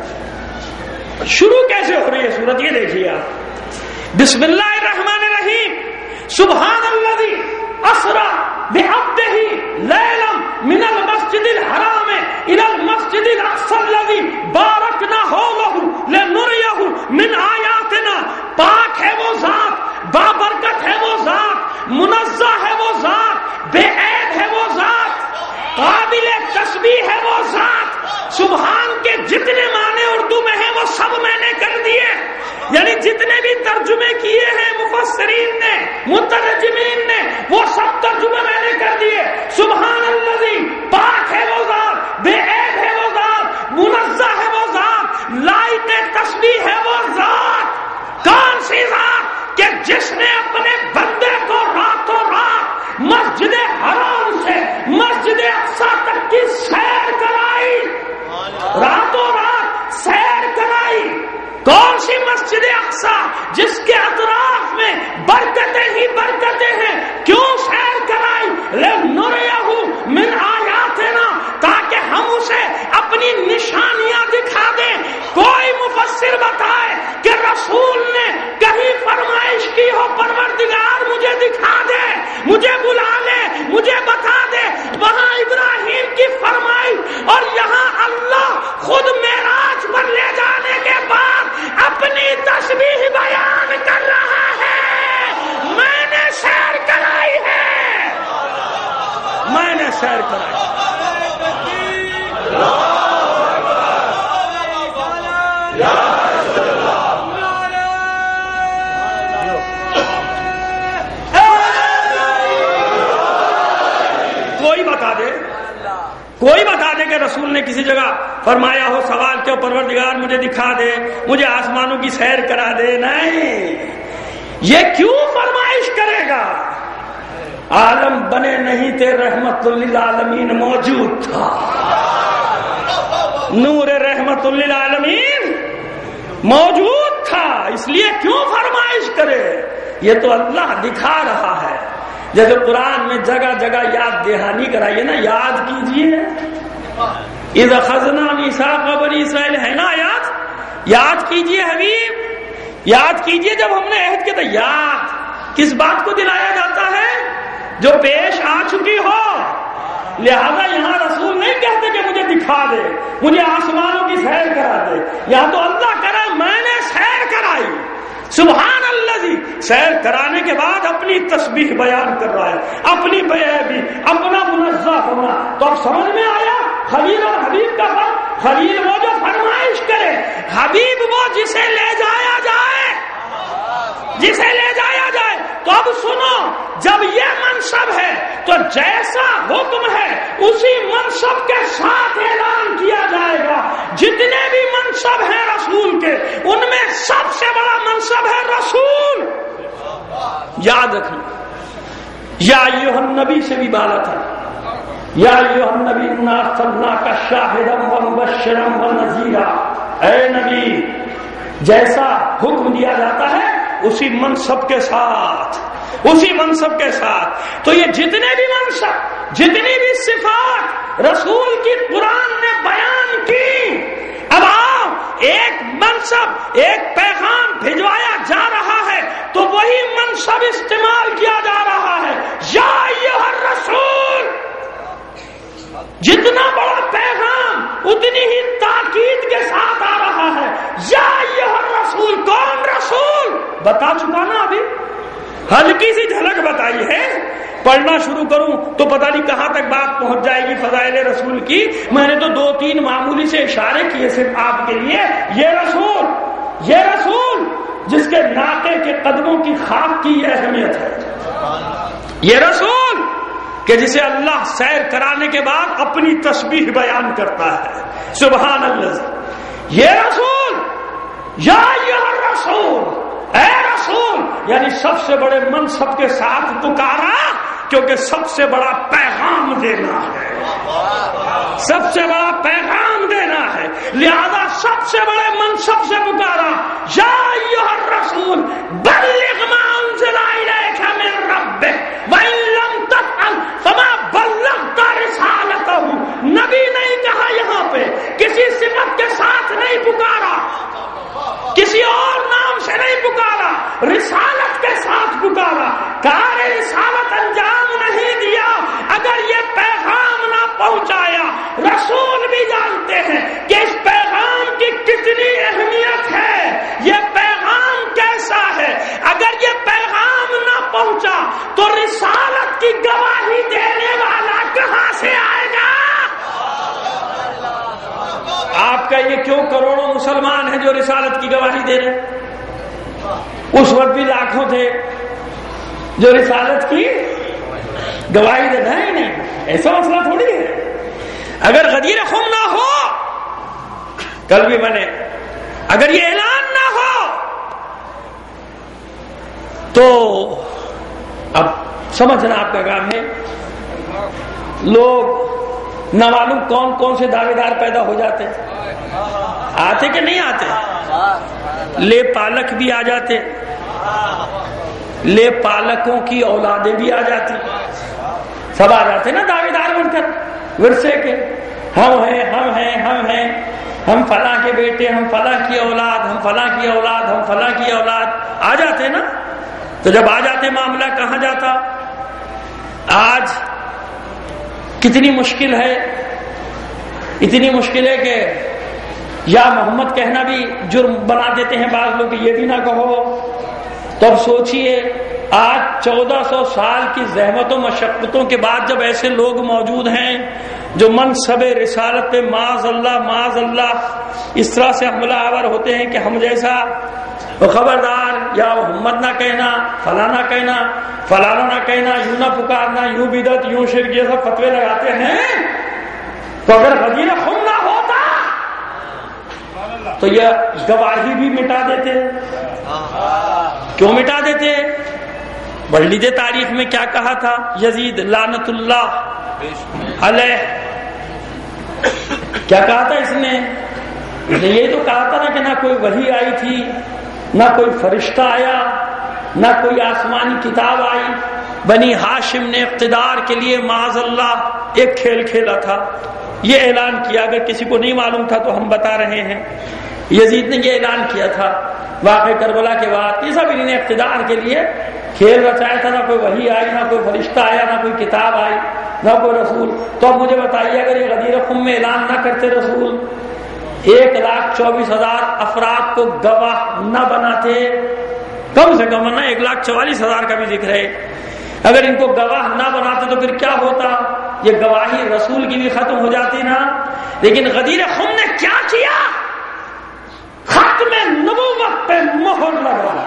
شروع کیسے ہو رہی ہے سورت، یہ دیکھیے آپ۔ بسم اللہ الرحمن الرحیم، سبحان الذی اسرا بعبدہ لیلا من المسجد الحرام الى المسجد الاقصى الذی بارکنا حولہ لنریہ من آیاتنا۔ پاک ہے وہ ذات، بابرکت ہے وہ ذات، منزہ ہے وہ ذات، بے عیب ہے وہ ذات، قابل تسبیح ہے وہ ذات۔ سبحان کے جتنے معنی اردو میں ہیں وہ سب میں نے کر دیے، یعنی جتنے بھی ترجمے کیے ہیں مفسرین نے، مترجمین نے، وہ سب ترجمے میں نے کر دیے۔ سبحان الذی، پاک ہے وہ ذات، بے عیب ہے وہ ذات، منزہ ہے وہ ذات، لائق تسبیح ہے وہ ذات۔ کون سی ذات؟ کہ جس نے اپنے بندے کو راتوں رات مسجد حرام سے مسجد اقصیٰ تک کی سیر کرائی، راتوں رات سیر کرائی۔ کون سی مسجد اقصیٰ؟ جس کے اطراف میں برکتیں ہی برکتیں ہیں۔ کیوں سیر کرائی؟ لنریہ من آیاتنا، تاکہ ہم اسے اپنی نشانیاں دکھا دیں۔ کوئی مفسر بتائے کہ رسول نے کہیں فرمائش کی ہو، پروردگار مجھے دکھا دے، مجھے بلا لے، مجھے بتا دے۔ وہاں ابراہیم کی فرمائش اور یہاں اللہ خود معراج پر لے جانے کے بعد اپنی تسبیح بیان کر رہا ہے۔ میں نے سیر کرائی ہے، میں نے سیر کرائی۔ کوئی بتا دے کہ رسول نے کسی جگہ فرمایا ہو، سوال کیا پروردگار مجھے دکھا دے، مجھے آسمانوں کی سیر کرا دے؟ نہیں، یہ کیوں فرمائش کرے گا؟ عالم بنے نہیں تھے، رحمت للعالمین موجود تھا، نور رحمت للعالمین موجود تھا، اس لیے کیوں فرمائش کرے؟ یہ تو اللہ دکھا رہا ہے۔ جیسے قرآن میں جگہ جگہ یاد دہانی کرائیے نا، یاد کیجئے اذ اخذنا میثاق بنی اسرائیل، ہے نا یاد کیجئے حبیب، یاد کیجئے جب ہم نے عہد کیا تھا۔ یاد کس بات کو دلایا جاتا ہے؟ جو پیش آ چکی ہو۔ لہذا یہاں رسول نہیں کہتے کہ مجھے دکھا دے، مجھے آسمانوں کی سیر کرا دے، یہاں تو اللہ کرا میں نے سیر کرائی۔ سبحان الذی، سیر کرانے کے بعد اپنی تسبیح بیان کر رہا ہے، اپنی بے عیبی، اپنا منزہ ہونا۔ تو اب سمجھ میں آیا خلیل اور حبیب کا فرق؟ خلیل وہ جو فرمائش کرے، حبیب وہ جسے لے جایا جائے، جسے لے جایا جائے۔ تو اب سنو، جب یہ منصب ہے تو جیسا حکم ہے اسی منصب کے ساتھ اعلان کیا جائے گا۔ جتنے بھی منصب ہیں رسول کے، ان میں سب سے بڑا منصب ہے رسول۔ یاد رکھنا. یا ایھا النبی سے بھی بالا تھا. یا ایھا النبی انا ارسلناک شاہدا ومبشرا ونذیرا. اے نبی، جیسا حکم دیا جاتا ہے اسی منصب کے ساتھ، اسی منصب کے ساتھ. تو یہ جتنے بھی منصب، جتنی بھی صفات رسول کی قرآن نے بیان کی، اب آؤ ایک منصب، ایک پیغام بھجوایا جا رہا ہے تو وہی منصب استعمال کیا جا رہا ہے. یا ایھا الرسول، جتنا بڑا پیغام اتنی ہی تاکید کے ساتھ آ رہا ہے. یا ایھا الرسول، کون رسول بتا چکا نا، ابھی ہلکی سی جھلک بتائی ہے. پڑھنا شروع کروں تو پتہ نہیں کہاں تک بات پہنچ جائے گی فضائل رسول کی. میں نے تو 2-3 معمولی سے اشارے کیے صرف آپ کے لیے. یہ رسول جس کے ناقے کے قدموں کی خاک کی یہ اہمیت ہے. یہ رسول کہ جسے اللہ سیر کرانے کے بعد اپنی تسبیح بیان کرتا ہے. سبحان اللہ. یہ رسول، یا ایھا الرسول، اے رسول، یعنی سب سے بڑے منصب کے ساتھ پکارا، کیونکہ سب سے بڑا پیغام دینا ہے، سب سے بڑا پیغام دینا ہے، لہذا سب سے بڑے منصب سے پکارا. یا ایھا الرسول بلغ ما انزل الیک من ربک وان لم تفعل فما بلغت رسالتہ. نبی نہیں کہا، یہاں پہ کسی صفت کے ساتھ نہیں پکارا، کسی اور نام سے نہیں پکارا، رسالت کے ساتھ پکارا. کار رسالت انجام نہیں دیا اگر یہ پیغام نہ پہنچایا. رسول بھی جانتے ہیں کہ اس پیغام کی کتنی اہمیت ہے، یہ پیغام کیسا ہے. اگر یہ پیغام نہ پہنچا تو رسالت کی گواہی دینے والا کہاں سے آئے گا؟ آپ کا یہ کیوں کروڑوں مسلمان ہیں جو رسالت کی گواہی دے رہے ہیں؟ اس وقت بھی لاکھوں تھے جو رسالت کی گواہی دینا ہی نہیں. ایسا مسئلہ تھوڑی ہے. اگر غدیر خم نہ ہو، کل بھی میں نے، اگر یہ اعلان نہ ہو تو اب سمجھنا آپ کا کام ہے. لوگ نہ معلوم کون کون سے دعوے دار پیدا ہو جاتے، آتے کہ نہیں آتے. لے پالک بھی آ جاتے، لے پالکوں کی اولادیں بھی آ جاتی، سب آ جاتے نا دعوے دار بن کر ورثے کے. ہم ہیں، ہم ہیں، ہم ہیں، ہم فلاں کے بیٹے، ہم فلاں کی اولاد، ہم فلاں کی اولاد، ہم فلاں کی اولاد. آ جاتے نا. تو جب آ جاتے معاملہ کہاں جاتا؟ آج کتنی مشکل ہے، اتنی مشکل ہے کہ یا محمد کہنا بھی جرم بنا دیتے ہیں بعض لوگ، یہ بھی نہ کہو. تو اب سوچئے آج 1400 سال کی زحمت و مشقتوں کے بعد جب ایسے لوگ موجود ہیں جو منصب رسالت پہ معاذ اللہ اس طرح سے حملہ آور ہوتے ہیں کہ ہم جیسا خبردار، یا محمد نہ کہنا، فلاں نہ کہنا، فلانا نہ کہنا، یوں نہ پکارنا، یوں بدعت، یوں شرک، یہ سب فتوے لگاتے ہیں. تو اگر غدیر خم نہ ہوتا تو یہ گواہی بھی مٹا دیتے. کیوں مٹا دیتے؟ پڑھ لیجیے تاریخ میں کیا کہا تھا یزید لعنت اللہ علیہ. کیا کہا تھا اس نے یہ تو کہا تھا نا کہ نہ کوئی وحی آئی تھی، نہ کوئی فرشتہ آیا، نہ کوئی آسمانی کتاب آئی. بنی ہاشم نے اقتدار کے لیے معاذ اللہ ایک کھیل کھیلا تھا. یہ اعلان کیا، اگر کسی کو نہیں معلوم تھا تو ہم بتا رہے ہیں. یزید نے یہ اعلان کیا تھا واقع کربلا کے بعد. یہ سب انہوں نے اقتدار کے لیے کھیل رچایا تھا. نہ کوئی وحی آئی، نہ کوئی فرشتہ آیا، نہ کوئی کتاب آئی، نہ کوئی رسول. تو اب مجھے بتائیے اگر یہ غدیر خم میں اعلان نہ کرتے رسول، 1,24,000 افراد کو گواہ نہ بناتے، کم سے کم نا 1,44,000 کا بھی ذکر ہے، اگر ان کو گواہ نہ بناتے تو پھر کیا ہوتا؟ یہ گواہی رسول کی بھی ختم ہو جاتی نا. لیکن غدیر خم نے کیا کیا؟ ختم نبوت پہ مہر لگا.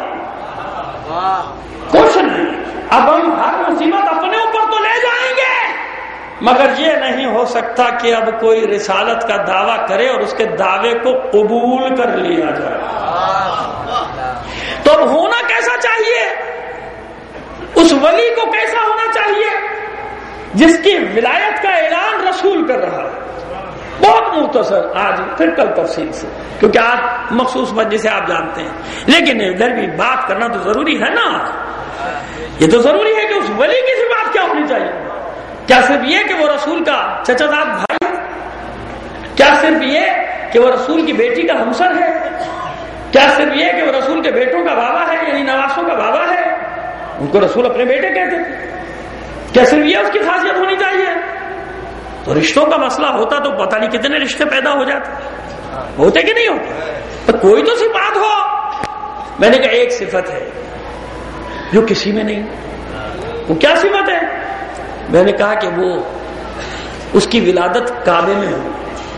کچھ نہیں. اب ہم ہر مصیبت اپنے اوپر تو لے جائیں گے، مگر یہ نہیں ہو سکتا کہ اب کوئی رسالت کا دعویٰ کرے اور اس کے دعوے کو قبول کر لیا جائے. تو اب ہونا کیسا چاہیے؟ اس ولی کو کیسا ہونا چاہیے جس کی ولایت کا اعلان رسول کر رہا ہے. بہت مختصر آج پھر کل تفصیل سے، کیونکہ آج مخصوص وجہ سے آپ جانتے ہیں، لیکن ادھر بھی بات کرنا تو ضروری ہے نا. یہ تو ضروری ہے کہ اس ولی کی صفات کیا ہونی چاہیے. کیا صرف یہ کہ وہ رسول کا چچا زاد بھائی ہے؟ کیا صرف یہ کہ وہ رسول کی بیٹی کا ہمسر ہے؟ کیا صرف یہ کہ وہ رسول کے بیٹوں کا بابا ہے، یعنی نواسوں کا بابا ہے؟ ان کو رسول اپنے بیٹے کہتے تھے. کیا صرف یہ اس کی خاصیت ہونی چاہیے؟ تو رشتوں کا مسئلہ ہوتا تو پتہ نہیں کتنے رشتے پیدا ہو جاتے. ہوتے کہ نہیں ہوتے؟ تو کوئی تو صفات ہو. میں نے کہا ایک صفت ہے جو کسی میں نہیں. وہ کیا صفت ہے؟ میں نے کہا کہ وہ اس کی ولادت کعبے میں ہو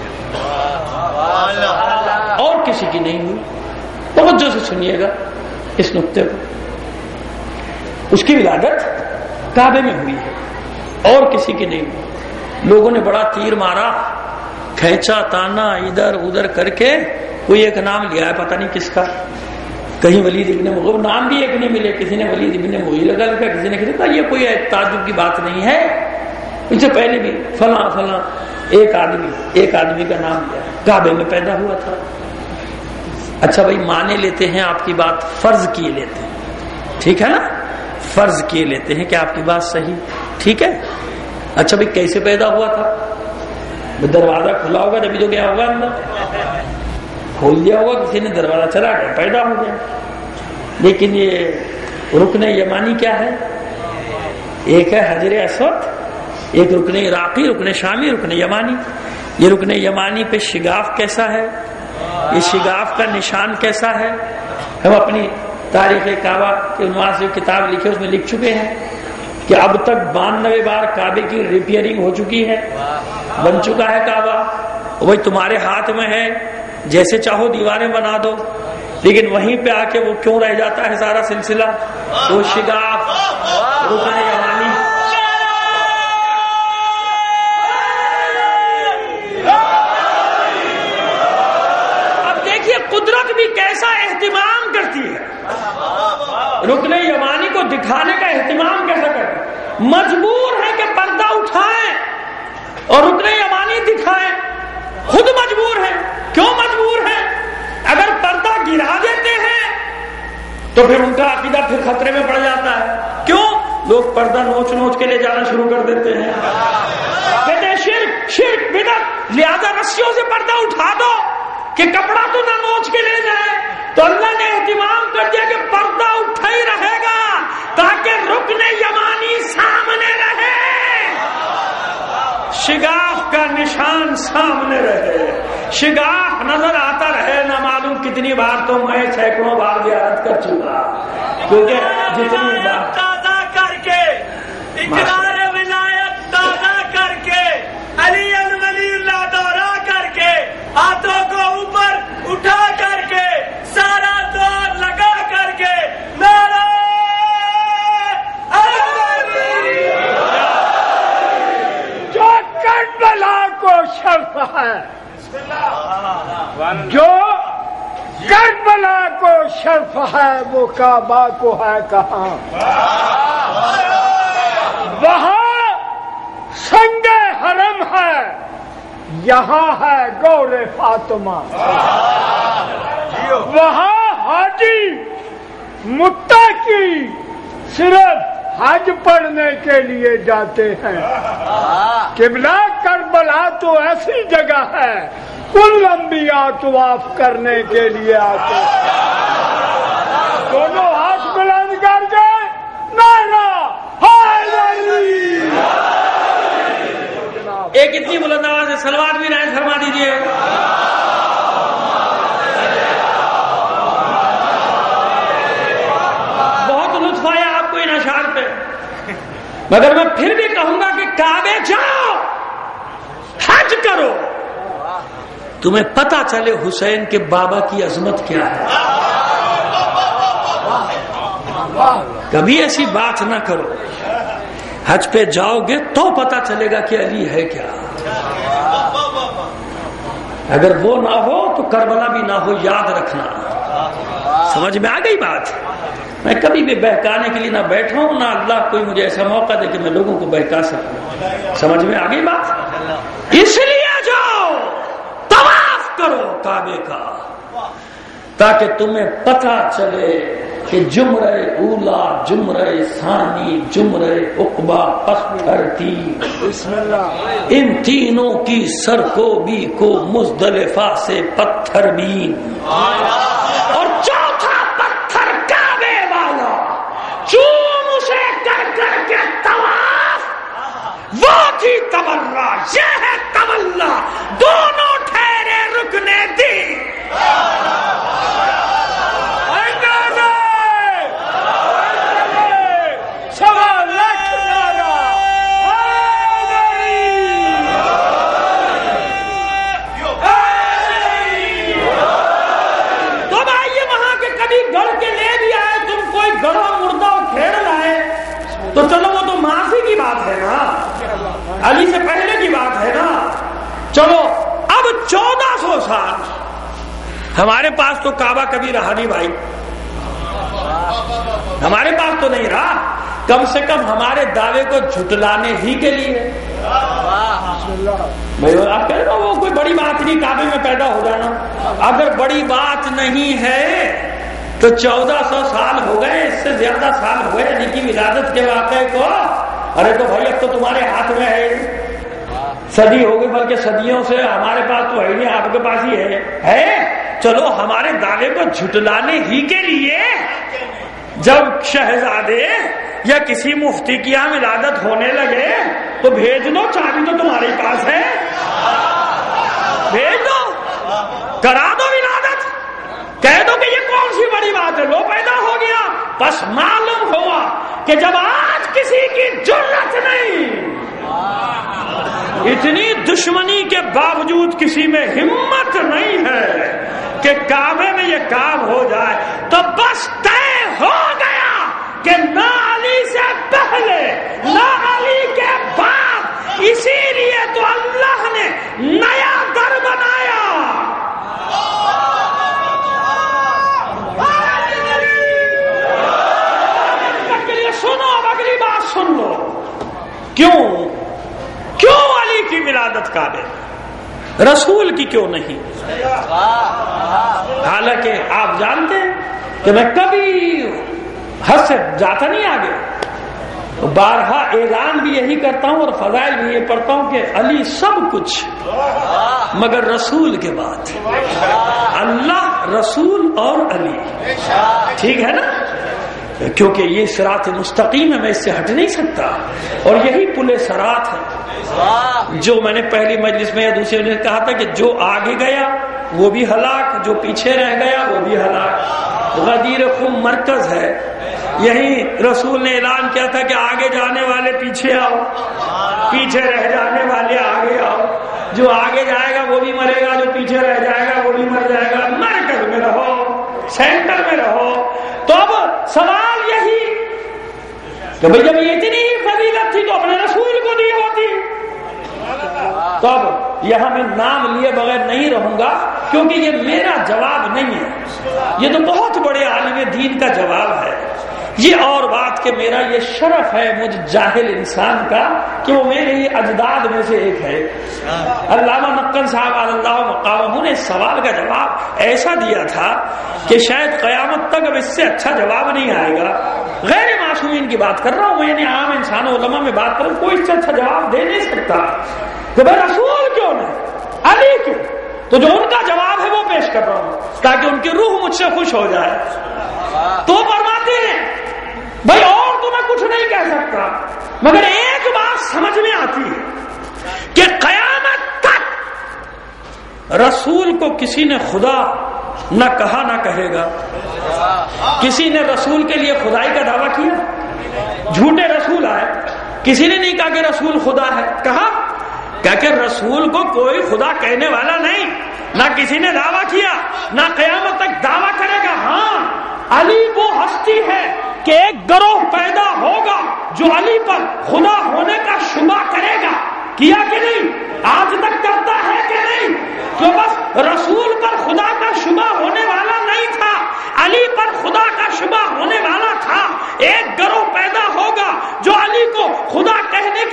اور کسی کی نہیں ہوئی. توجہ سے سنیے گا اس نقطے کو. اس کی ولادت کعبے میں ہوئی ہے اور کسی کی نہیں ہوئی. لوگوں نے بڑا تیر مارا، کھینچا تانا ادھر ادھر کر کے کوئی ایک نام لیا ہے، پتہ نہیں کس کا. کہیں ولید ابن مغیر، نام بھی ایک نہیں ملے. کسی نے ولید ابن مغیر لگا لکھا، کسی نے کہا یہ کوئی تعجب کی بات نہیں ہے. اس سے پہلے بھی فلاں فلاں ایک آدمی کا نام لیا، کعبے میں پیدا ہوا تھا. اچھا بھائی مانے لیتے ہیں آپ کی بات، فرض کیے لیتے ہیں، ٹھیک ہے نا، فرض کیے لیتے ہیں کہ آپ کی بات صحیح، ٹھیک ہے. اچھا بھائی کیسے پیدا ہوا تھا؟ دروازہ کھلا ہوگا جبھی تو گیا ہوگا اندر، کھول دیا ہوگا کسی نے، دروازہ چلا گیا، پیدا ہو گیا. لیکن یہ رکن یمانی کیا ہے؟ ایک ہے حجر اسود، ایک رکن عراقی، رکن شامی، رکن یمانی. یہ رکن یمانی پہ شگاف کیسا ہے؟ یہ شگاف کا نشان کیسا ہے؟ ہم اپنی تاریخ کعبہ کے عنوان سے کتاب لکھے اس میں لکھ چکے ہیں کہ اب تک 92 بار کعبے کی ریپیئرنگ ہو چکی ہے، بن چکا ہے کعبہ. وہی تمہارے ہاتھ میں ہے، جیسے چاہو دیواریں بنا دو. لیکن وہیں پہ آ کے وہ کیوں رہ جاتا ہے سارا سلسلہ؟ وہ شگاف رکن یمانی. اب دیکھیے قدرت بھی کیسا اہتمام کرتی ہے. رکن یمانی کو دکھانے کا اہتمام کیسا کرتے ہیں؟ مجبور ہے کہ پردہ اٹھائیں اور رکن یمانی دکھائیں. خود مجبور ہے. کیوں مجبور ہے؟ اگر پردہ گرا دیتے ہیں تو پھر ان کا عقیدہ پھر خطرے میں پڑ جاتا ہے. کیوں؟ لوگ پردہ نوچ نوچ کے لے جانا شروع کر دیتے ہیں، کہتے ہیں شرک بدعت، لہذا رسیوں سے پردہ اٹھا دو کہ کپڑا تو نہ نوچ کے لے جائے. تو اللہ نے اہتمام کر دیا کہ پردہ اٹھا ہی رہے گا تاکہ رکن یمانی سامنے رہے، شگاف کا نشان سامنے رہے. شگاف نظر آتا رہے. نہ معلوم کتنی بار تو میں سینکڑوں بار زیارت کر چکا، کیونکہ جتنی بار تازہ کر کے اقرار ولایت تازہ کر کے علی ولی اللہ دورہ کر کے ہاتھوں کو اوپر اٹھا کر کے سارا دور لگا کر کے نعرہ جو کربلا کو شرف ہے، جو کربلا کو شرف ہے وہ کعبہ کو ہے کہاں؟ وہاں سنگ حرم ہے، یہاں ہے گور فاطمہ. وہاں حاجی متقی صرف حج پڑھنے کے لیے جاتے ہیں. قبلہ کربلا تو ایسی جگہ ہے کل انبیاء طواف کرنے کے لیے آتے ہیں. دونوں ہاتھ بلند کر کے نعرہ حیدری. ایک اتنی بلند آواز ہے، صلوات بھی نائز فرما دیجیے. بہت لطف آیا آپ کو ان اشعار پہ، مگر میں پھر بھی کہوں گا کہ کعبے جاؤ، حج کرو، تمہیں پتا چلے حسین کے بابا کی عظمت کیا ہے. کبھی ایسی بات نہ کرو. حج پہ جاؤ گے تو پتا چلے گا کہ علی ہے کیا. اگر وہ نہ ہو تو کربلا بھی نہ ہو، یاد رکھنا. سمجھ میں آ گئی بات؟ میں کبھی بھی بہکانے کے لیے نہ بیٹھا ہوں، نہ اللہ کوئی مجھے ایسا موقع دے کہ میں لوگوں کو بہکا سکوں. سمجھ میں آ گئی بات؟ اس لیے جاؤ طواف کرو کعبے کا، تاکہ تمہیں پتہ چلے کہ جمرہ اولا، جمرہ ثانی، جمرہ عقبہ، پتھر تین، ان تینوں کی سرکوبی کو مزدلفہ سے پتھر بین، اور چوتھا پتھر کعبے والا چوم اسے کر کر کے طواف، وہ تھی تولّا، یہ ہے تولا، دونوں ٹھہرے رکنے دی. تو چلو وہ تو معافی کی بات ہے نا، علی سے پہلے کی بات ہے نا. چلو اب 1400 سال ہمارے پاس تو کعبہ کبھی رہا نہیں بھائی، ہمارے پاس تو نہیں رہا. کم سے کم ہمارے دعوے کو جھٹلانے ہی کے لیے آپ کہہ رہے ہو وہ کوئی بڑی بات نہیں کعبے میں پیدا ہو جانا. اگر بڑی بات نہیں ہے تو 1400 سال ہو گئے، اس سے زیادہ سال ہو گئے علی کی ولادت کے واقعے کو. ارے تو بھائی اب تو تمہارے ہاتھ میں ہے، صدی ہو گئی، بلکہ صدیوں سے ہمارے پاس تو ہے نہیں، آپ کے پاس ہی ہے. چلو ہمارے دعوے کو جھٹلانے ہی کے لیے جب شہزادے یا کسی مفتی کی یہاں ولادت ہونے لگے تو بھیج دو، چابی تو تمہارے پاس ہے، بھیج دو، کرا دو ولادت، کہہ دو کہ یہ کون سی بڑی بات ہے، لو پیدا ہو گیا. بس معلوم ہوا کہ جب آج کسی کی جرأت نہیں، اتنی دشمنی کے باوجود کسی میں ہمت نہیں ہے کہ کعبے میں یہ کام ہو جائے، تو بس طے ہو گیا کہ نہ علی سے پہلے نہ علی کے بعد. اسی لیے تو اللہ نے نیا در بنایا. سنو اب اگلی بات سن لو، کیوں علی کی ولادت کعبے، رسول کی کیوں نہیں؟ حالانکہ آپ جانتے ہیں کہ میں کبھی حد سے جاتا نہیں آگے، بارہا اعلان بھی یہی کرتا ہوں اور فضائل بھی یہ پڑھتا ہوں کہ علی سب کچھ مگر رسول کے بعد. اللہ، رسول اور علی، ٹھیک ہے نا، کیونکہ یہ صراط مستقیم ہے، میں اس سے ہٹ نہیں سکتا، اور یہی پل صراط ہے جو میں نے پہلی مجلس میں یا دوسری مجلس کہا تھا کہ جو آگے گیا وہ بھی ہلاک، جو پیچھے رہ گیا وہ بھی ہلاک. غدیر خم مرکز ہے، یہی رسول نے اعلان کیا تھا کہ آگے جانے والے پیچھے آؤ، پیچھے رہ جانے والے آگے آؤ. جو آگے جائے گا وہ بھی مرے گا، جو پیچھے رہ جائے گا وہ بھی مر جائے گا. مرکز میں رہو، سینٹر میں رہو. تو اب سوال یہی کہ بھئی جب یہ اتنی ہی فضیلت تھی تو اپنے رسول کو دی ہوتی. تو اب یہاں میں نام لیے بغیر نہیں رہوں گا کیونکہ یہ میرا جواب نہیں ہے، یہ تو بہت بڑے عالم دین کا جواب ہے. یہ اور بات کہ میرا یہ شرف ہے مجھ جاہل انسان کا کہ وہ میرے اجداد میں سے ایک ہے. علامہ نقل صاحب اللہ مقامہ نے سوال کا جواب ایسا دیا تھا کہ شاید قیامت تک اب اس سے اچھا جواب نہیں آئے گا. غیر معصومین کی بات کر رہا ہوں، میں نے عام انسان علماء میں بات کر رہا ہوں، کوئی اس سے اچھا جواب دے نہیں سکتا کہ بھائی رسول کیوں نہیں، علی کیوں. تو جو ان کا جواب ہے وہ پیش کر رہا ہوں تاکہ ان کی روح مجھ سے خوش ہو جائے. تو فرماتے ہیں بھائی اور تو میں کچھ نہیں کہہ سکتا مگر ایک بات سمجھ میں آتی ہے کہ قیامت تک رسول کو کسی نے خدا نہ کہا نہ کہے گا. کسی نے رسول کے لیے خدائی کا دعویٰ کیا؟ جھوٹے رسول آئے، کسی نے نہیں کہا کہ رسول خدا ہے. کہا کہ رسول کو کوئی خدا کہنے والا نہیں، نہ کسی نے دعویٰ کیا نہ قیامت تک دعویٰ کرے گا. ہاں علی وہ ہستی ہے کہ ایک گروہ پیدا ہوگا جو علی پر خدا ہونے کا شبہ کرے گا. کیا کہ نہیں؟ آج تک کرتا ہے کہ نہیں؟ تو بس رسول پر خدا کا شبہ ہونے والا نہیں تھا، علی پر خدا کا شبہ ہونے والا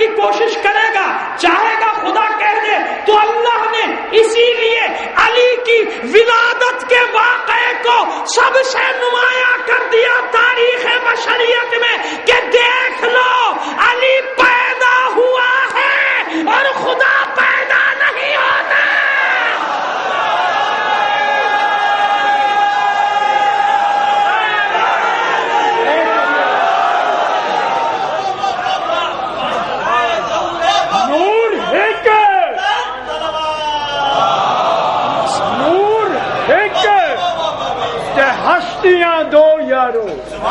کی کوشش کرے گا، چاہے گا خدا کہہ دے، تو اللہ نے اسی لیے علی کی ولادت کے واقعے کو سب سے نمایاں کر دیا تاریخ بشریت میں کہ دیکھ لو علی پیدا ہوا ہے اور خدا پیدا نہیں ہوتا۔ ہستیاں دو یارو،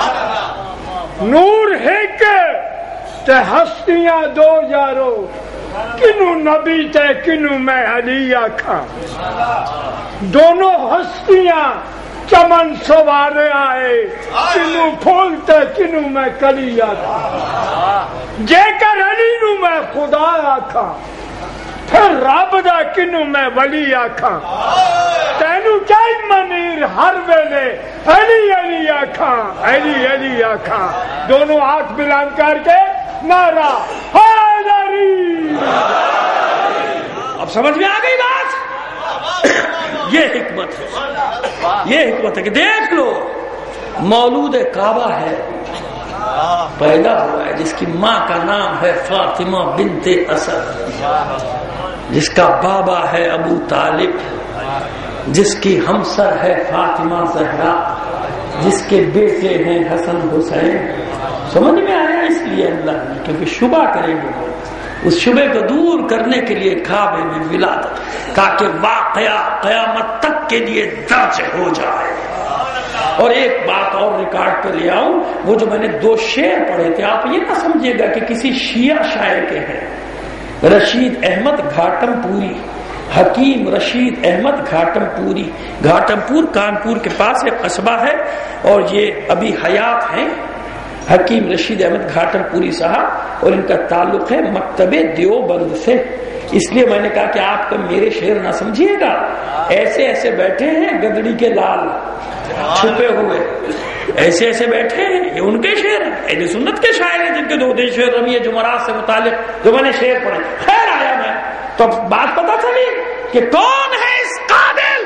نور ہے کہ ہستیاں دو یارو، کنو نبی تے کنو میں علی آکھا، دونوں ہستیاں چمن سوارے آئے، کنو پھول تے کنو میں کلی آکھا، جے کر علی نو میں خدا آکھا، پھر رب دا کنو میں ولی آکھا، تینو چاہی منیر ہر ویلے علی علی آکھا، علی علی آکھا، دونوں ہاتھ بلند کر کے نعرہ حیدری۔ اب سمجھ میں آ گئی بات؟ یہ حکمت ہے، یہ حکمت ہے کہ دیکھ لو مولود کعبہ ہے، پیدا ہوا ہے جس کی ماں کا نام ہے فاطمہ بنت اسد، جس کا بابا ہے ابو طالب، جس کی ہمسر ہے فاطمہ زہرا، جس کے بیٹے ہیں حسن حسین۔ سمجھ میں آیا؟ اس لیے اللہ نے، کیونکہ شبہ کریں گے، اس شبے کو دور کرنے کے لیے کعبے میں ولادت تاکہ واقعہ قیامت تک کے لیے درج ہو جائے۔ اور ایک بات اور ریکارڈ پہ لے آؤں، وہ جو میں نے 2 شعر پڑھے تھے، آپ یہ نہ سمجھیے گا کہ کسی شیعہ شاعر کے ہیں۔ رشید احمد گھاٹم پوری، حکیم رشید احمد گھاٹم پوری، گھاٹم پور کانپور کے پاس ایک قصبہ ہے اور یہ ابھی حیات ہیں، حکیم رشید احمد گھاٹم پوری صاحب، اور ان کا تعلق ہے مکتب دیوبند سے۔ اس لیے میں نے کہا کہ آپ کا میرے شعر نہ سمجھیے گا، ایسے ایسے بیٹھے ہیں گدڑی کے لال چھپے ہوئے، ایسے ایسے بیٹھے ہیں، یہ ان کے شعر ہیں، اہل سنت کے شاعر ہیں جن کے 2 شعر رمی جمعرات سے متعلق جو میں نے شعر پڑھے۔ خیر آیا میں تو بات پتہ چلی کہ کون ہے اس قابل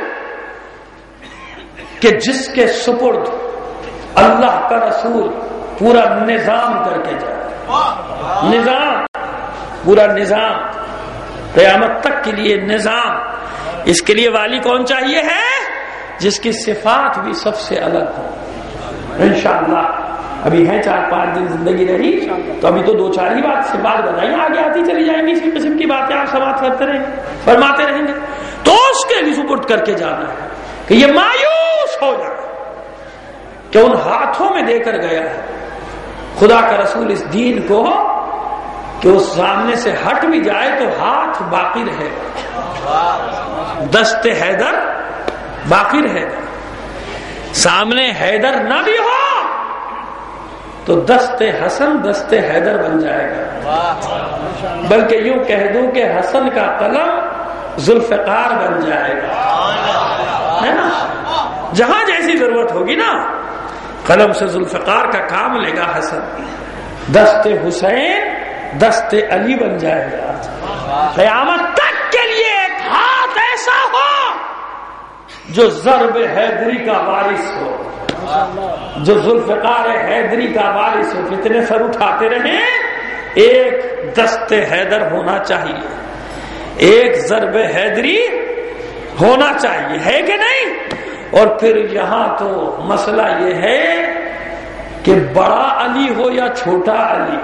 کہ جس کے سپرد اللہ کا رسول پورا نظام کر کے جائے، نظام، پورا نظام، قیامت تک کے لیے نظام۔ اس کے لیے والی کون چاہیے ہے؟ جس کی صفات بھی سب سے الگ ہو۔ انشاءاللہ ابھی ہیں 4-5 دن زندگی رہی تو ابھی تو 2-4 ہی بات بتائیں، آگے آتی چلی جائیں گی، اسی قسم کی باتیں آپ سماعت کرتے رہیں گے، فرماتے رہیں گے۔ تو اس کے بھی سپرد کر کے جانا ہے کہ یہ مایوس ہو جائے کہ ان ہاتھوں میں دے کر گیا ہے خدا کا رسول اس دین کو، کہ اس سامنے سے ہٹ بھی جائے تو ہاتھ باقی رہے گا، دست حیدر باقی رہے گا۔ سامنے حیدر نہ بھی ہو تو دست حسن دست حیدر بن جائے گا، بلکہ یوں کہہ دوں کہ حسن کا قلم ذوالفقار بن جائے گا، ہے نا؟ جہاں جیسی ضرورت ہوگی نا، قلم سے ذوالفقار کا کام لے گا حسن، دست حسین دست علی بن جائے گا۔ قیامت تک کے لیے ایک ہاتھ ایسا ہو جو ضرب حیدری کا وارث ہو، جو ذوالفقار حیدری کا وارث ہو، کتنے سر اٹھاتے رہیں، ایک دست حیدر ہونا چاہیے، ایک ضرب حیدری ہونا چاہیے، ہے کہ نہیں؟ اور پھر یہاں تو مسئلہ یہ ہے کہ بڑا علی ہو یا چھوٹا علی،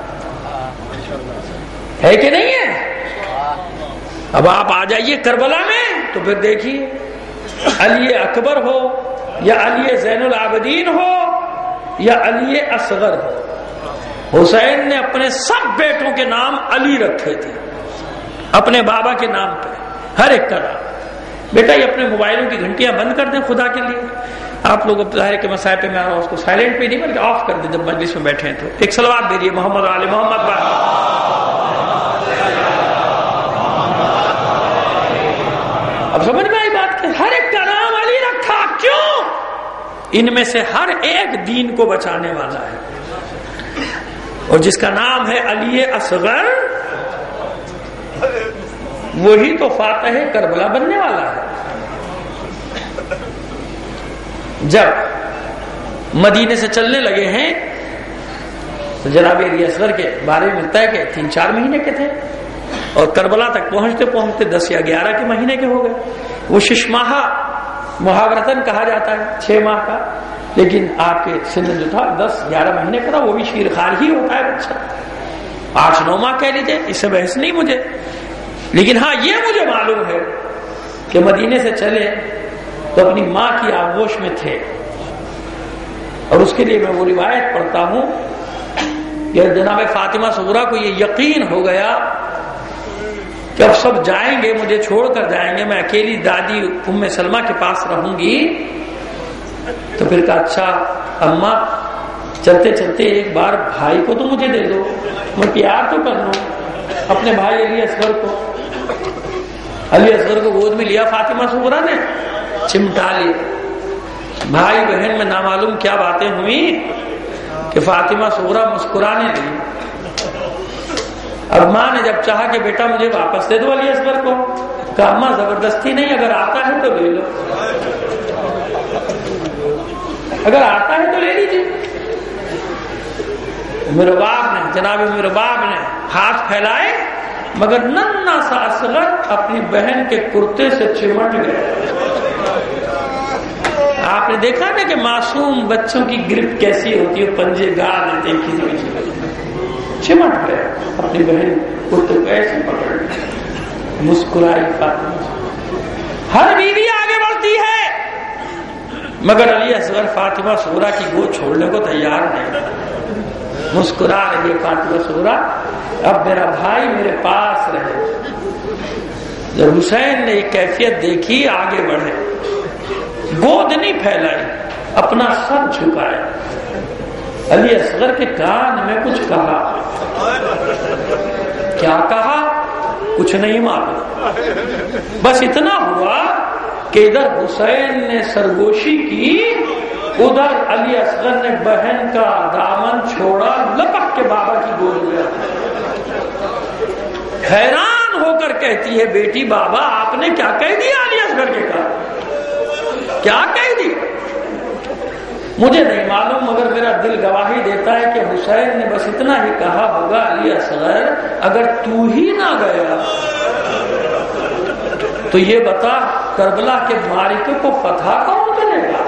ہے کہ نہیں ہے؟ اب آپ آ جائیے کربلا میں تو پھر دیکھیے علی اکبر ہو یا علی زین العابدین ہو یا علی اصغر ہو، حسین نے اپنے سب بیٹوں کے نام علی رکھے تھے، اپنے بابا کے نام پہ ہر ایک کا نام۔ بیٹا یہ اپنے موبائلوں کی گھنٹیاں بند کر دیں خدا کے لیے، آپ لوگ اب ظاہر کے مسائل پہ میں آ رہا ہوں، اس کو سائلنٹ پہ نہیں بلکہ آف کر دیں جب مجلس میں بیٹھے ہیں تو ایک صلوات بھیجیے محمد علی محمد پر۔ اب سمجھ میں آئی بات کہ ہر ایک کا نام علی رکھا، کیوں؟ ان میں سے ہر ایک دین کو بچانے والا ہے، اور جس کا نام ہے علی اصغر، وہی تو فاتح کربلا بننے والا ہے۔ جب مدینے سے چلنے لگے ہیں تو جناب علی اصغر کے بارے میں ملتا ہے کہ 3-4 مہینے کے تھے، اور کربلا تک پہنچتے پہنچتے 10 یا 11 کے مہینے کے ہو گئے۔ وہ 6 ماہ محاورتن کہا جاتا ہے، 6 ماہ کا، لیکن آپ کے سن جو تھا 10-11 مہینے کا تھا، وہ بھی شیر خال ہی ہوتا ہے بچہ۔ 8-9 ماہ کہہ لیجیے، اس سے بحث نہیں مجھے، لیکن ہاں یہ مجھے معلوم ہے کہ مدینے سے چلے تو اپنی ماں کی آغوش میں تھے، اور اس کے لیے میں وہ روایت پڑھتا ہوں کہ جناب فاطمہ صغریٰ کو یہ یقین ہو گیا کہ اب سب جائیں گے، مجھے چھوڑ کر جائیں گے، میں اکیلی دادی ام سلمہ کے پاس رہوں گی۔ تو پھر کہا اچھا اماں، چلتے چلتے ایک بار بھائی کو تو مجھے دے دو، میں پیار تو کر لوں اپنے بھائی علی اصغر کو۔ علی اصغر کو گود میں لیا فاطمہ صغریٰ نے، چمٹا لی۔ بھائی بہن میں نامعلوم کیا باتیں ہوئی کہ فاطمہ صغریٰ مسکرانے لگی۔ اب ماں نے جب چاہا کہ بیٹا مجھے واپس دے دو علی اصغر کو، کہا اماں زبردستی نہیں، اگر آتا ہے تو لے لو، اگر آتا ہے تو لے لیجیے۔ میرے باپ نے، جناب میرے باپ نے ہاتھ پھیلائے، مگر ننھا سا اصغر اپنی بہن کے کرتے سے چمٹ گئے۔ آپ نے دیکھا نا کہ معصوم بچوں کی گرفت کیسی ہوتی ہے، پنجے گاڑ لیتے ہیں کسی بھی، چمٹ گئے اپنی بہن کرتے کو ایسے پکڑ لی، مسکرائی فاطمہ۔ ہر بیوی آگے بڑھتی ہے، مگر علی اصغر فاطمہ صغریٰ کی گود چھوڑنے کو تیار نہیں، مسکرا رہی فاطمہ صغریٰ، اب میرا بھائی میرے پاس رہے۔ جب حسین نے یہ کیفیت دیکھی، آگے بڑھے، گود نہیں پھیلائی، اپنا سر جھکائے، علی اصغر کے کان میں کچھ کہا۔ کیا کہا کچھ نہیں معلوم، بس اتنا ہوا کہ ادھر حسین نے سرگوشی کی، ادھر علی اصغر نے بہن کا دامن چھوڑا، لپک کے بابا کی گود میں۔ حیران ہو کر کہتی ہے بیٹی بابا آپ نے کیا کہہ دیا علی اصغر کے کہا، کیا کہہ دی؟ مجھے نہیں معلوم، مگر میرا دل گواہی دیتا ہے کہ حسین نے بس اتنا ہی کہا ہوگا علی اصغر اگر تو ہی نہ گیا تو یہ بتا کربلا کے معرکے کو فتح کون کرے گا؟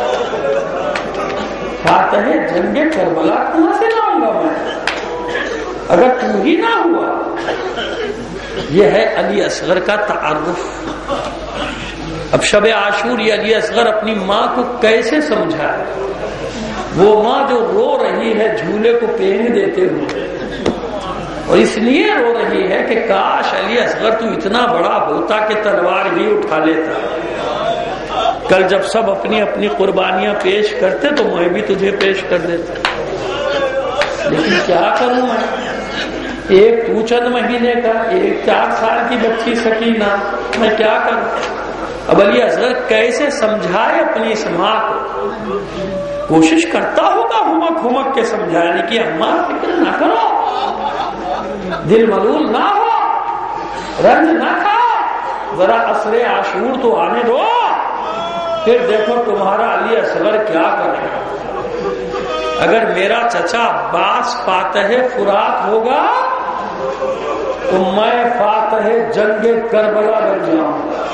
فاتح جنگ کربلا کہاں سے لاؤں گا میں اگر تو ہی نہ ہوا؟ یہ ہے علی اصغر کا تعارف۔ اب شب عاشور یہ علی اصغر اپنی ماں کو کیسے سمجھائے؟ وہ ماں جو رو رہی ہے جھولے کو پہن دیتے ہوئے، اور اس لیے رو رہی ہے کہ کاش علی اصغر تو اتنا بڑا ہوتا کہ تلوار بھی اٹھا لیتا، کل جب سب اپنی اپنی قربانیاں پیش کرتے تو میں بھی تجھے پیش کر دیتا، لیکن کیا کروں میں، ایک تو چند مہینے کا، ایک 4 سال کی بچی سکینہ، میں کیا کروں؟ اب علی اصغر کیسے سمجھائے اپنی اس ماں کو؟ کوشش کرتا ہوگا ہمک کے سمجھانے کی، اماں فکر نہ کرو، دل ملول نہ ہو، رنج نہ کھاؤ، ذرا عصر عاشور تو آنے دو، پھر دیکھو تمہارا علی اصغر کیا کرے گا۔ اگر میرا چچا عباس فاتح فرات ہوگا تو میں فاتح جنگ کربلا بن جاؤں گا۔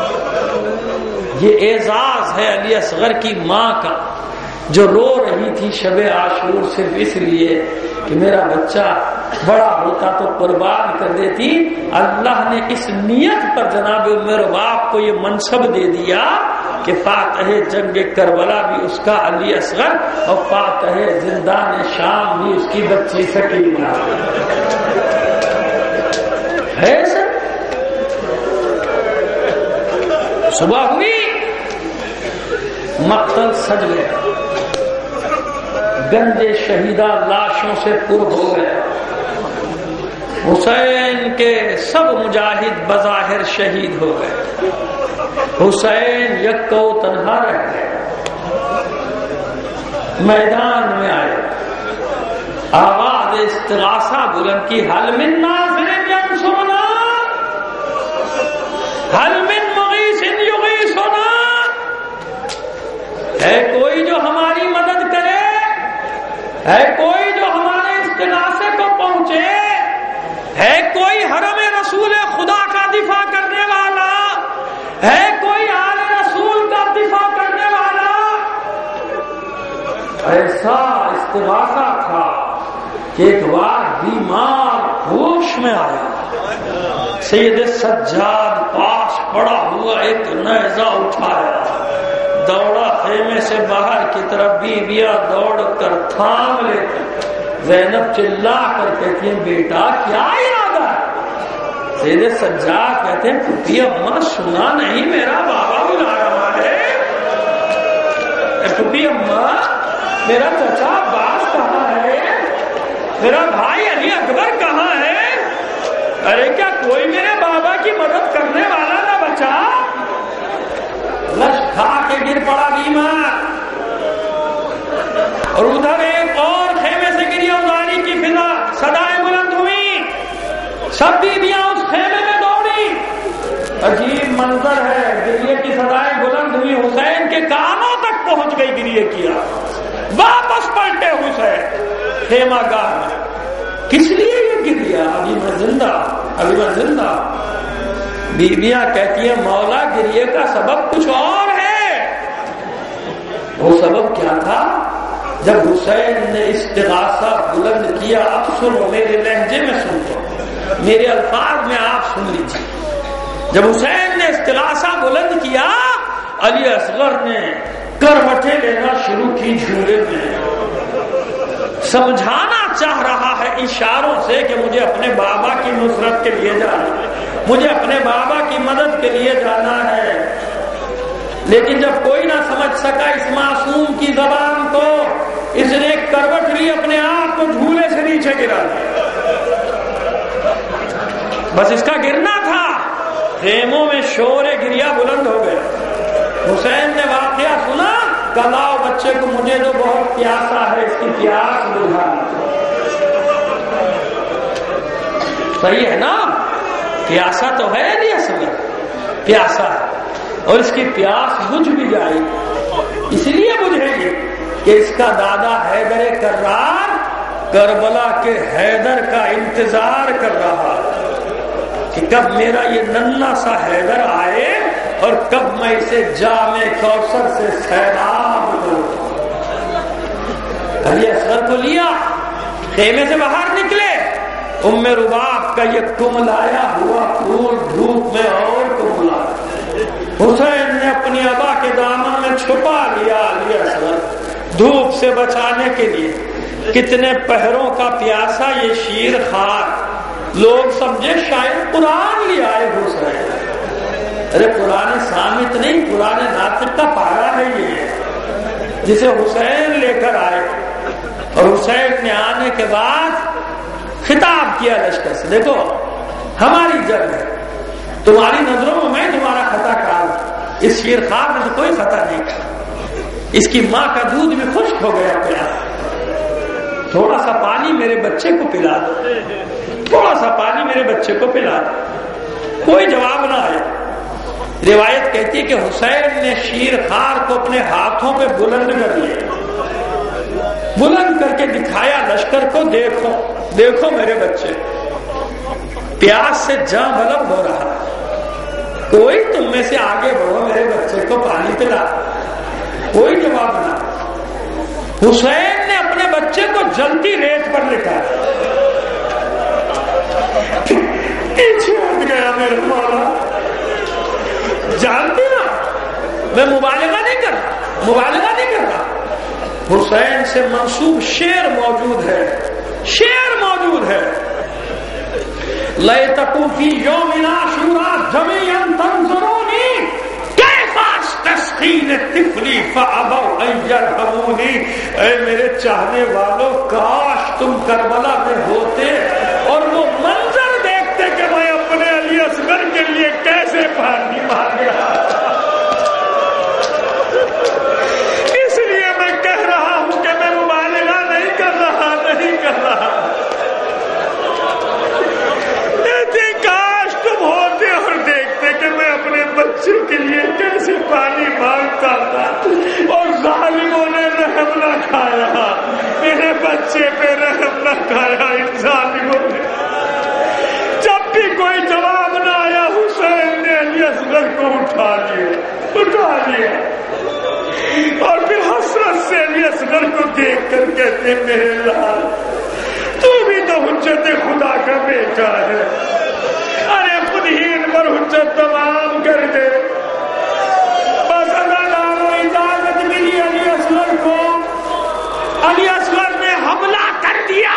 یہ اعزاز ہے علی اصغر کی ماں کا، جو رو رہی تھی شب عاشور صرف اس لیے کہ میرا بچہ بڑا ہوتا تو قربان کر دیتی۔ اللہ نے اس نیت پر جناب میرے باپ کو یہ منصب دے دیا کہ فاتح جنگ کربلا بھی اس کا علی اصغر، اور فاتح زندان شام بھی اس کی بچی سکینہ ہے۔ صبح ہوئی، مقتل سج گیا، گندے شہیدہ لاشوں سے پر ہو گیا، حسین کے سب مجاہد بظاہر شہید ہو گئے، حسین یکو تنہا رہ گئے، میدان میں آئے، آواز آواز استغاثہ بلند کی، حل من ناصر ینصرنا، حل من مغیث یغیثنا، ہے کوئی جو ہماری مدد کرے، ہے کوئی جو ہمارے استغاثے کو پہنچے، ہے کوئی حرم رسول خدا کا دفاع کرنے والا، ہے کوئی آل رسول کا دفاع کرنے والا۔ ایسا استغاثہ تھا کہ ایک بار بیمار ہوش میں آیا، سید سجاد پاس پڑا ہوا ایک نیزہ اٹھایا، دوڑا خیمے سے باہر کی طرف، بیویاں دوڑ کر تھام لیتے، زینب چلا کر کہتی ہیں بیٹا کیا ارادہ ہے؟ سید سجاد کہتے ہیں پھپھی اماں سنا نہیں میرا بابا بلا رہا ہے، پھپھی اماں میرا چچا عباس کہاں ہے، میرا بھائی علی اکبر کہاں ہے؟ ارے کیا کوئی میرے بابا کی مدد کرنے والا نہ بچا؟ لش کھا کے گر پڑا بیمار، اور ادھر ایک اور خیمے سے گری ازاری کی فضا، صدائیں بلند ہوئی، سب بیویاں اس خیمے میں دوڑی۔ عجیب منظر ہے، گریے کی صدائیں بلند ہوئی، حسین کے کانوں تک پہنچ گئی گریے کی آواز۔ واپس پلٹے حسین خیمہ گاہ میں، کس لیے یہ گریا؟ ابھی میں زندہ، ابھی میں زندہ۔ بیویاں کہتی ہیں مولا گریے کا سبب کچھ اور ہے۔ وہ سبب کیا تھا؟ جب حسین نے استغاثہ بلند کیا، اب سنو میرے لہجے میں سنو، میرے الفاظ میں آپ سن لیجیے۔ جب حسین نے استغاثہ بلند کیا، علی اصغر نے کروٹیں لینا شروع کی جھولے میں، سمجھانا چاہ رہا ہے اشاروں سے کہ مجھے اپنے بابا کی نصرت کے لیے جانا ہے، مجھے اپنے بابا کی مدد کے لیے جانا ہے۔ لیکن جب کوئی نہ سمجھ سکا اس معصوم کی زبان کو، اس نے کروٹ لی، اپنے آپ کو جھولے سے نیچے گرا دیا۔ بس اس کا گرنا تھا، خیموں میں شور گریا بلند ہو گیا۔ حسین نے واقعہ سنا، کلاؤ بچے کو مجھے تو بہت پیاسا ہے، اس کی پیاس بجھانا۔ صحیح ہے نا؟ پیاسا تو ہے نہیں، اصل پیاسا ہے، اور اس کی پیاس بجھ بھی جائے، اس لیے بجھے گی کہ اس کا دادا حیدر کرار کربلا کے حیدر کا انتظار کر رہا کہ کب میرا یہ ننھا سا حیدر آئے اور کب میں اسے جامِ کوثر سے سیراب کروں۔ علی اصغر کو لیا، خیمے سے باہر نکلے، ام رباب کا یہ کملایا ہوا پھول دھوپ میں اور کملا، حسین نے اپنی ابا کے دامن میں چھپا لیا علی اصغر دھوپ سے بچانے کے لیے۔ کتنے پہروں کا پیاسا یہ شیر خار، لوگ سمجھے شاید قرآن لے آئے حسین، ارے قرآن سامت نہیں، قرآن ناطق کا پارا ہے یہ، جسے حسین لے کر آئے۔ اور حسین نے آنے کے بعد خطاب کیا لشکر سے، دیکھو ہماری جنگ ہے، تمہاری نظروں میں تمہارا خطا کار ہے، اس شیر خار نے تو کوئی خطا نہیں کیا، اس کی ماں کا دودھ بھی خشک ہو گیا، پیا تھوڑا سا پانی میرے بچے کو پلا دو، تھوڑا سا پانی میرے بچے کو پلا دو۔ کوئی جواب نہ آیا۔ روایت کہتی ہے کہ حسین نے شیر خار کو اپنے ہاتھوں پہ بلند کر لیا، بلند کر کے دکھایا لشکر کو، دیکھو دیکھو میرے بچے، پیاس سے جاں بلب ہو رہا ہے، کوئی تم میں سے آگے بڑھو، میرے بچے کو پانی پلا۔ کوئی جواب نہ۔ حسین نے اپنے بچے کو جلدی ریت پر لٹا، پیچھے ہٹ گیا میرے مولا۔ جانتے نا میں مبالغہ نہیں کر رہا، مبالغہ نہیں کر رہا، حسین سے منسوب شعر موجود ہے، شعر موجود ہے۔ لیتکو فی یوم عاشوراء جمیعا تنظرونی کیف استسقین طفلی فابوا ان یرحمونی۔ اے میرے چاہنے والوں، کاش تم کربلا میں ہوتے اور وہ منظر دیکھتے کہ میں اپنے علی اصغر کے لیے کیسے پانی مار گیا۔ اس لیے میں کہہ رہا ہوں کہ میں مبالغہ نہیں کر رہا، نہیں کر رہا۔ بچے پہ رحم نہ کھایا انسانیوں نے. جب بھی کوئی جواب نہ آیا حسین نے علی اصغر کو اٹھا لیا اور پھر حسرت سے علی اصغر کو دیکھ کر کہتے میرے لال تو بھی تو حجت خدا کا بیٹا ہے, ارے خود ہی ان پر حجت تمام کر دے. بس اللہ اجازت ملی علی اصغر کو. علی اصغر نے حملہ کر دیا.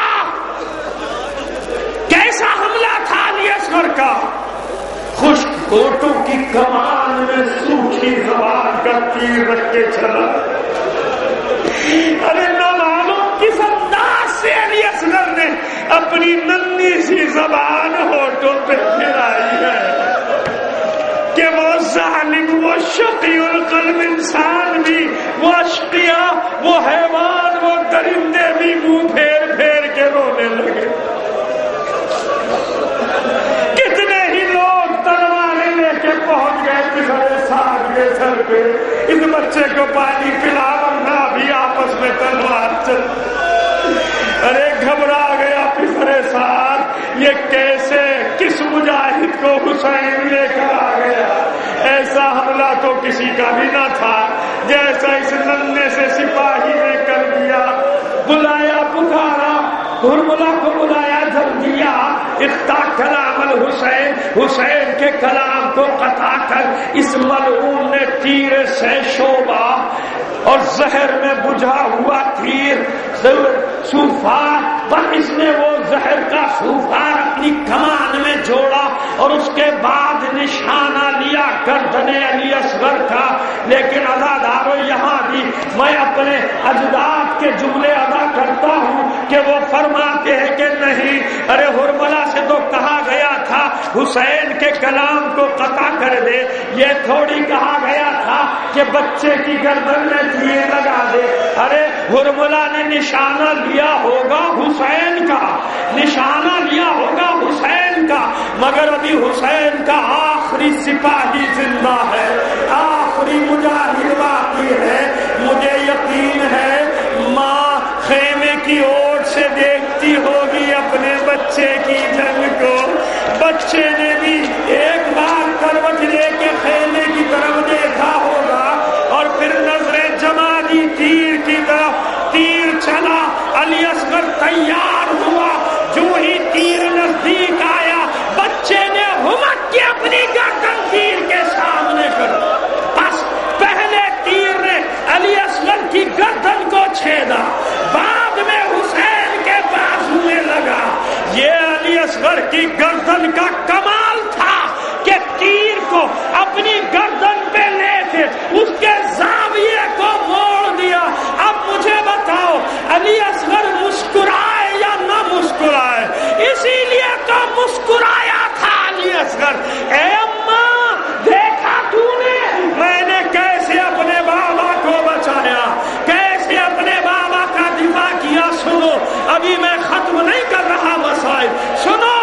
کیسا حملہ تھا علی اصغر کا؟ خشک کوٹوں کی کمان میں سوکھی زبان کا تیر رکھ کے چلا. ارے نہ معلوم کس انداز سے علی اصغر نے اپنی ننھی سی زبان ہونٹوں پہ پھرائی ہے کہ وہ ظالم, وہ شقی القلب انسان بھی, وہ اشقیاء, وہ حیوان, وہ درندے بھی منہ پھیر پھیر کے رونے لگے. کتنے ہی لوگ تلواریں لے کے پہنچ گئے پسرے ساتھ کے سر پہ, اس بچے کو پانی پلا ورنہ بھی آپس میں تلوار چل. ارے گھبرا گیا پسرے ساتھ, یہ کیسے کس مجاہد کو حسین لے کر آ گیا. ایسا حملہ تو کسی کا بھی نہ تھا جیسا اس ننھے سے سپاہی نے کر دیا. بلایا, پکارا, ہرملا کو بلایا, جب دیا اختا کلام الحسین, حسین کے کلام کو قطع کر اس ملعون نے تیر سے شعبہ اور زہر میں بجھا ہوا تیر سوفار پر اس نے وہ زہر کا سوفار اپنی کمان میں جوڑا اور اس کے بعد نشانہ لیا گردن علی اصغر کا. لیکن عزادارو یہاں بھی میں اپنے اجداد کے جملے ادا کرتا ہوں کہ وہ فرماتے ہیں کہ نہیں, ارے ہرملا سے تو کہا گیا تھا حسین کے کلام کو قطع کر دے, یہ تھوڑی کہا گیا تھا کہ بچے کی گردن میں تیر لگا دے. ارے ہرملا نے نشانہ لیا ہوگا حسین کا, نشانہ لیا ہوگا حسین کا, مگر ابھی حسین کا آخری سپاہی زندہ ہے, آخری مجاہد باقی ہے. مجھے یقین ہے ماں خیمے کی اوٹ سے دیکھتی ہوگی اپنے بچے کی جنگ کو. بچے نے بھی ایک بار کروٹ لے کے خیمے کی طرف دیکھا ہوگا اور پھر نظریں جما دی تیر کی طرف. تیر چلا, علی اصغر تیار ہوا, جو ہی تیر نزدیک آیا بچے نے ہمک کے اپنی گردن تیر کے سامنے کر. بس پہلے تیر نے علی اصغر کی گردن کو چھیدا, بعد میں حسین کے بازو میں لگا. یہ علی اصغر کی گردن کا کمال تھا کہ تیر کو اپنی گردن پہ لے کے اس کے زاویے کو موڑ دیا. اب مجھے بتاؤ علی اصغر مسکرائے یا نہ مسکرائے؟ اسی لیے تو مسکرایا تھا علی اصغر. اے اماں دیکھا تو نے میں نے کیسے اپنے بابا کو بچایا, کیسے اپنے بابا کا دفاع کیا. سنو, ابھی میں ختم نہیں کر رہا مسائل. سنو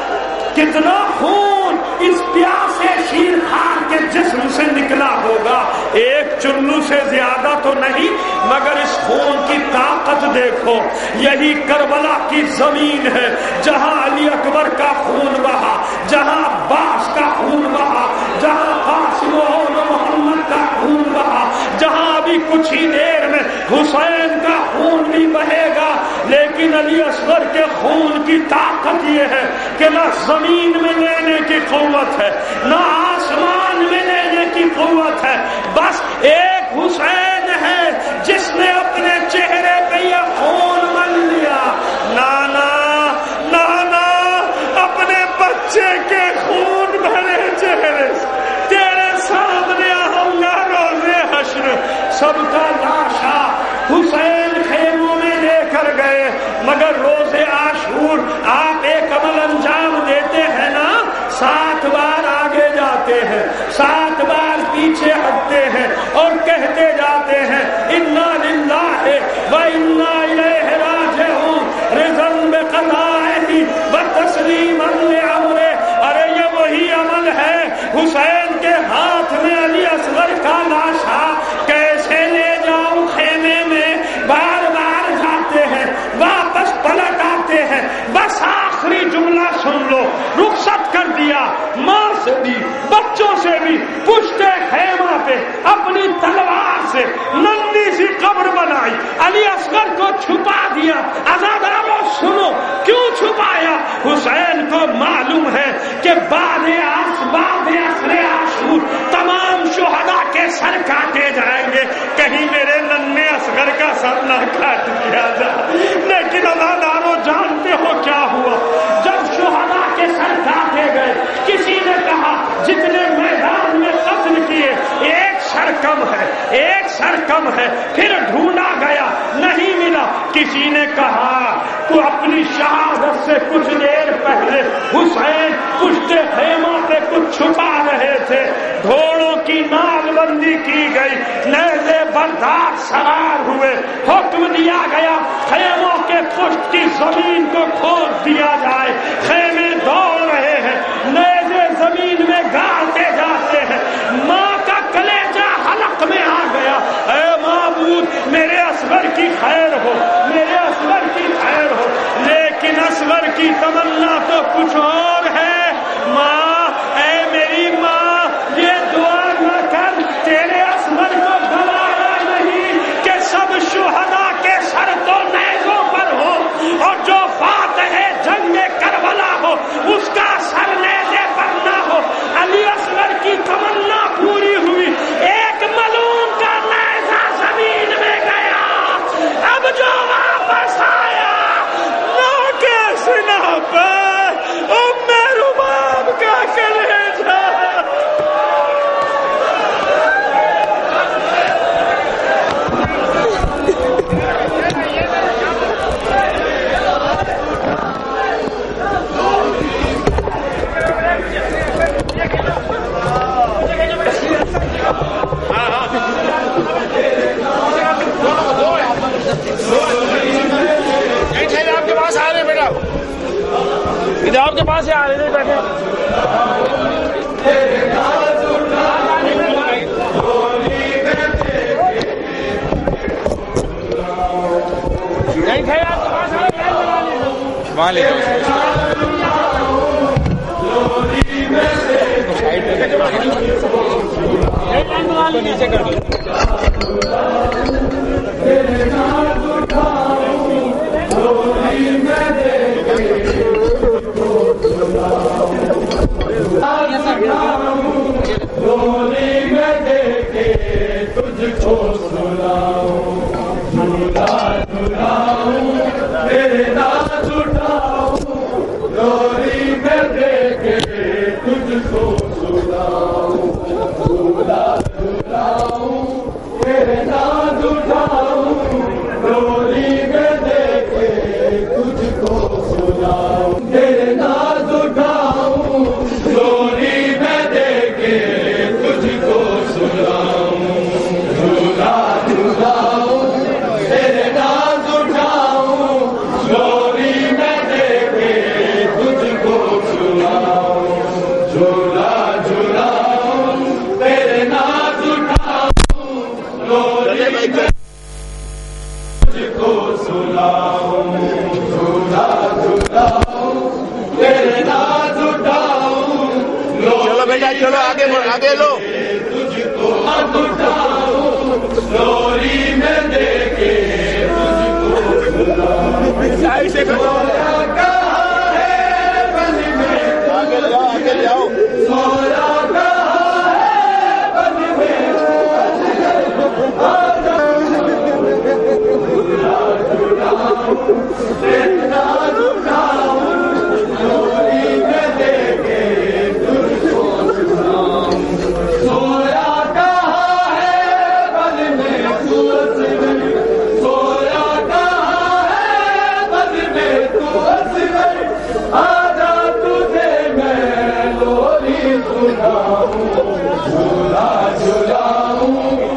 کتنا خون اس پیاسے شیرخوار کے جسم سے نکلا ہوگا. ایک چلو سے زیادہ تو نہیں, مگر اس خون کی طاقت دیکھو. یہی کربلا کی زمین ہے جہاں علی اکبر کا خون بہا, جہاں عباس کا خون بہا, جہاں قاسم و محمد کا خون بہا, جہاں ابھی کچھ ہی دیر میں حسین کا خون بھی بہے گا. لیکن علی اصغر کے خون کی طاقت یہ ہے کہ نہ زمین میں لینے کی قوت ہے, نہ آسمان میں لینے کی قوت ہے. بس ایک حسین ہے جس نے اپنے چہرے پہ یہ خون مل لیا. نانا نانا اپنے بچے کے خون بھرے چہرے تیرے سامنے آؤں گا روزے حشر. سب کا لاشا حسین خیموں میں لے کر گئے, مگر روزے عاشور آپ ایک عمل انجام دیتے ہیں نا, 7 بار آگے جاتے ہیں, 7 بار پیچھے ہٹتے ہیں اور کہتے جاتے ہیں انا للہ و انا الیہ راجعون, رضا بقضائہ و تسلیما لامرہ. ارے یہ وہی عمل ہے. حسین کے ہاتھ میں علی اصغر کا لاشا کیسے لے جاؤں خیمے میں, بار بار جاتے ہیں, بار سن لو، رخصت کر دیا، ماں سے بھی بچوں سے بھی پشت خیمہ پہ اپنی تلوار سے ننھی سی قبر بنائی، علی اصغر کو چھپا دیا۔ عزاداروں سنو کیوں چھپایا؟ حسین کو معلوم ہے کہ بعد عصر عاشور تمام شہداء کے سر کاٹے جائیں گے، کہیں میرے ننھے اصغر کا سر نہ کاٹ دیا جائے۔ لیکن عزاداروں جانتے ہو کیا ہوا؟ جب شہداء کے سر کاٹے گئے، کسی نے کہا جتنے میدان میں قتل کیے ایک سر کم ہے، ایک سر کم ہے۔ پھر ڈھونڈا گیا، نہیں ملا۔ کسی نے کہا تو اپنی شہادت سے کچھ دیر پہلے حسین پشت خیمہ پہ کچھ چھپا رہے تھے، گھوڑوں کی نال بندی کی گئی، نیزے بردار سوار ہوئے، حکم دیا گیا خیموں کے پشت کی زمین کو کھود دیا جائے۔ خیمے دوڑ رہے ہیں، نیزے زمین میں گاڑتے جاتے ہیں، ماں کا کلیجہ حلق میں آ گیا، اے معبود میرے اصغر کی خیر ہو، میرے اصغر کی خیر ہو۔ لیکن اصغر کی تمنا تو کچھ اور ہے، ماں اے میری ماں یہ دعا نہ کر تیرے اصغر کو گوایا نہیں کہ سب شہداء کے سر تو نیزوں پر ہو اور جو فاتح جنگ کربلا ہو اس کا سر نیزے پر نہ ہو۔ علی اصغر کی تمنا پوری ہوئی، ایک ملعون کا نیزہ زمین میں گیا، اب جو واپس آیا نہ کے سینہ پر میرے باپ کا کلیجہ۔ آپ کے پاس آ رہے بیٹا، ادھر آپ کے پاس ہی آ رہے بیٹھے۔ نہیں تھے آپ کے پاس وہاں لے جاؤ، نیچے کر دو۔ چلو بیٹا چلو آگے آگے لو۔ آگے جاؤ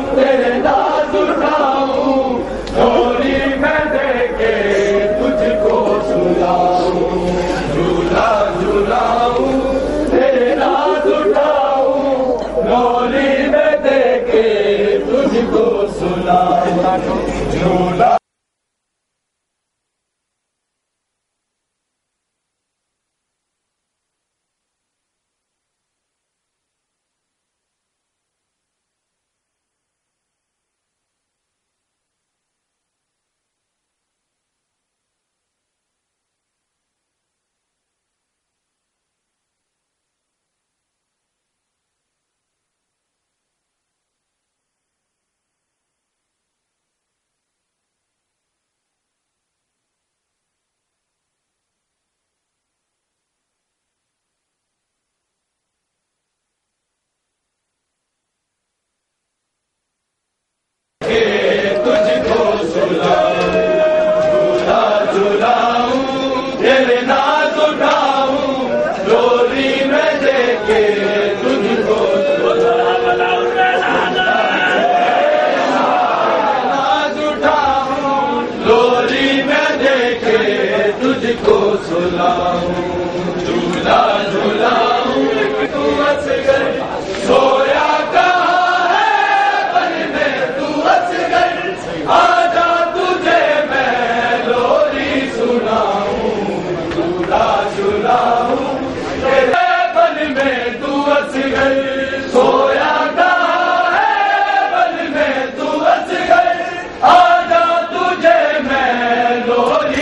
تجھ کو کوئی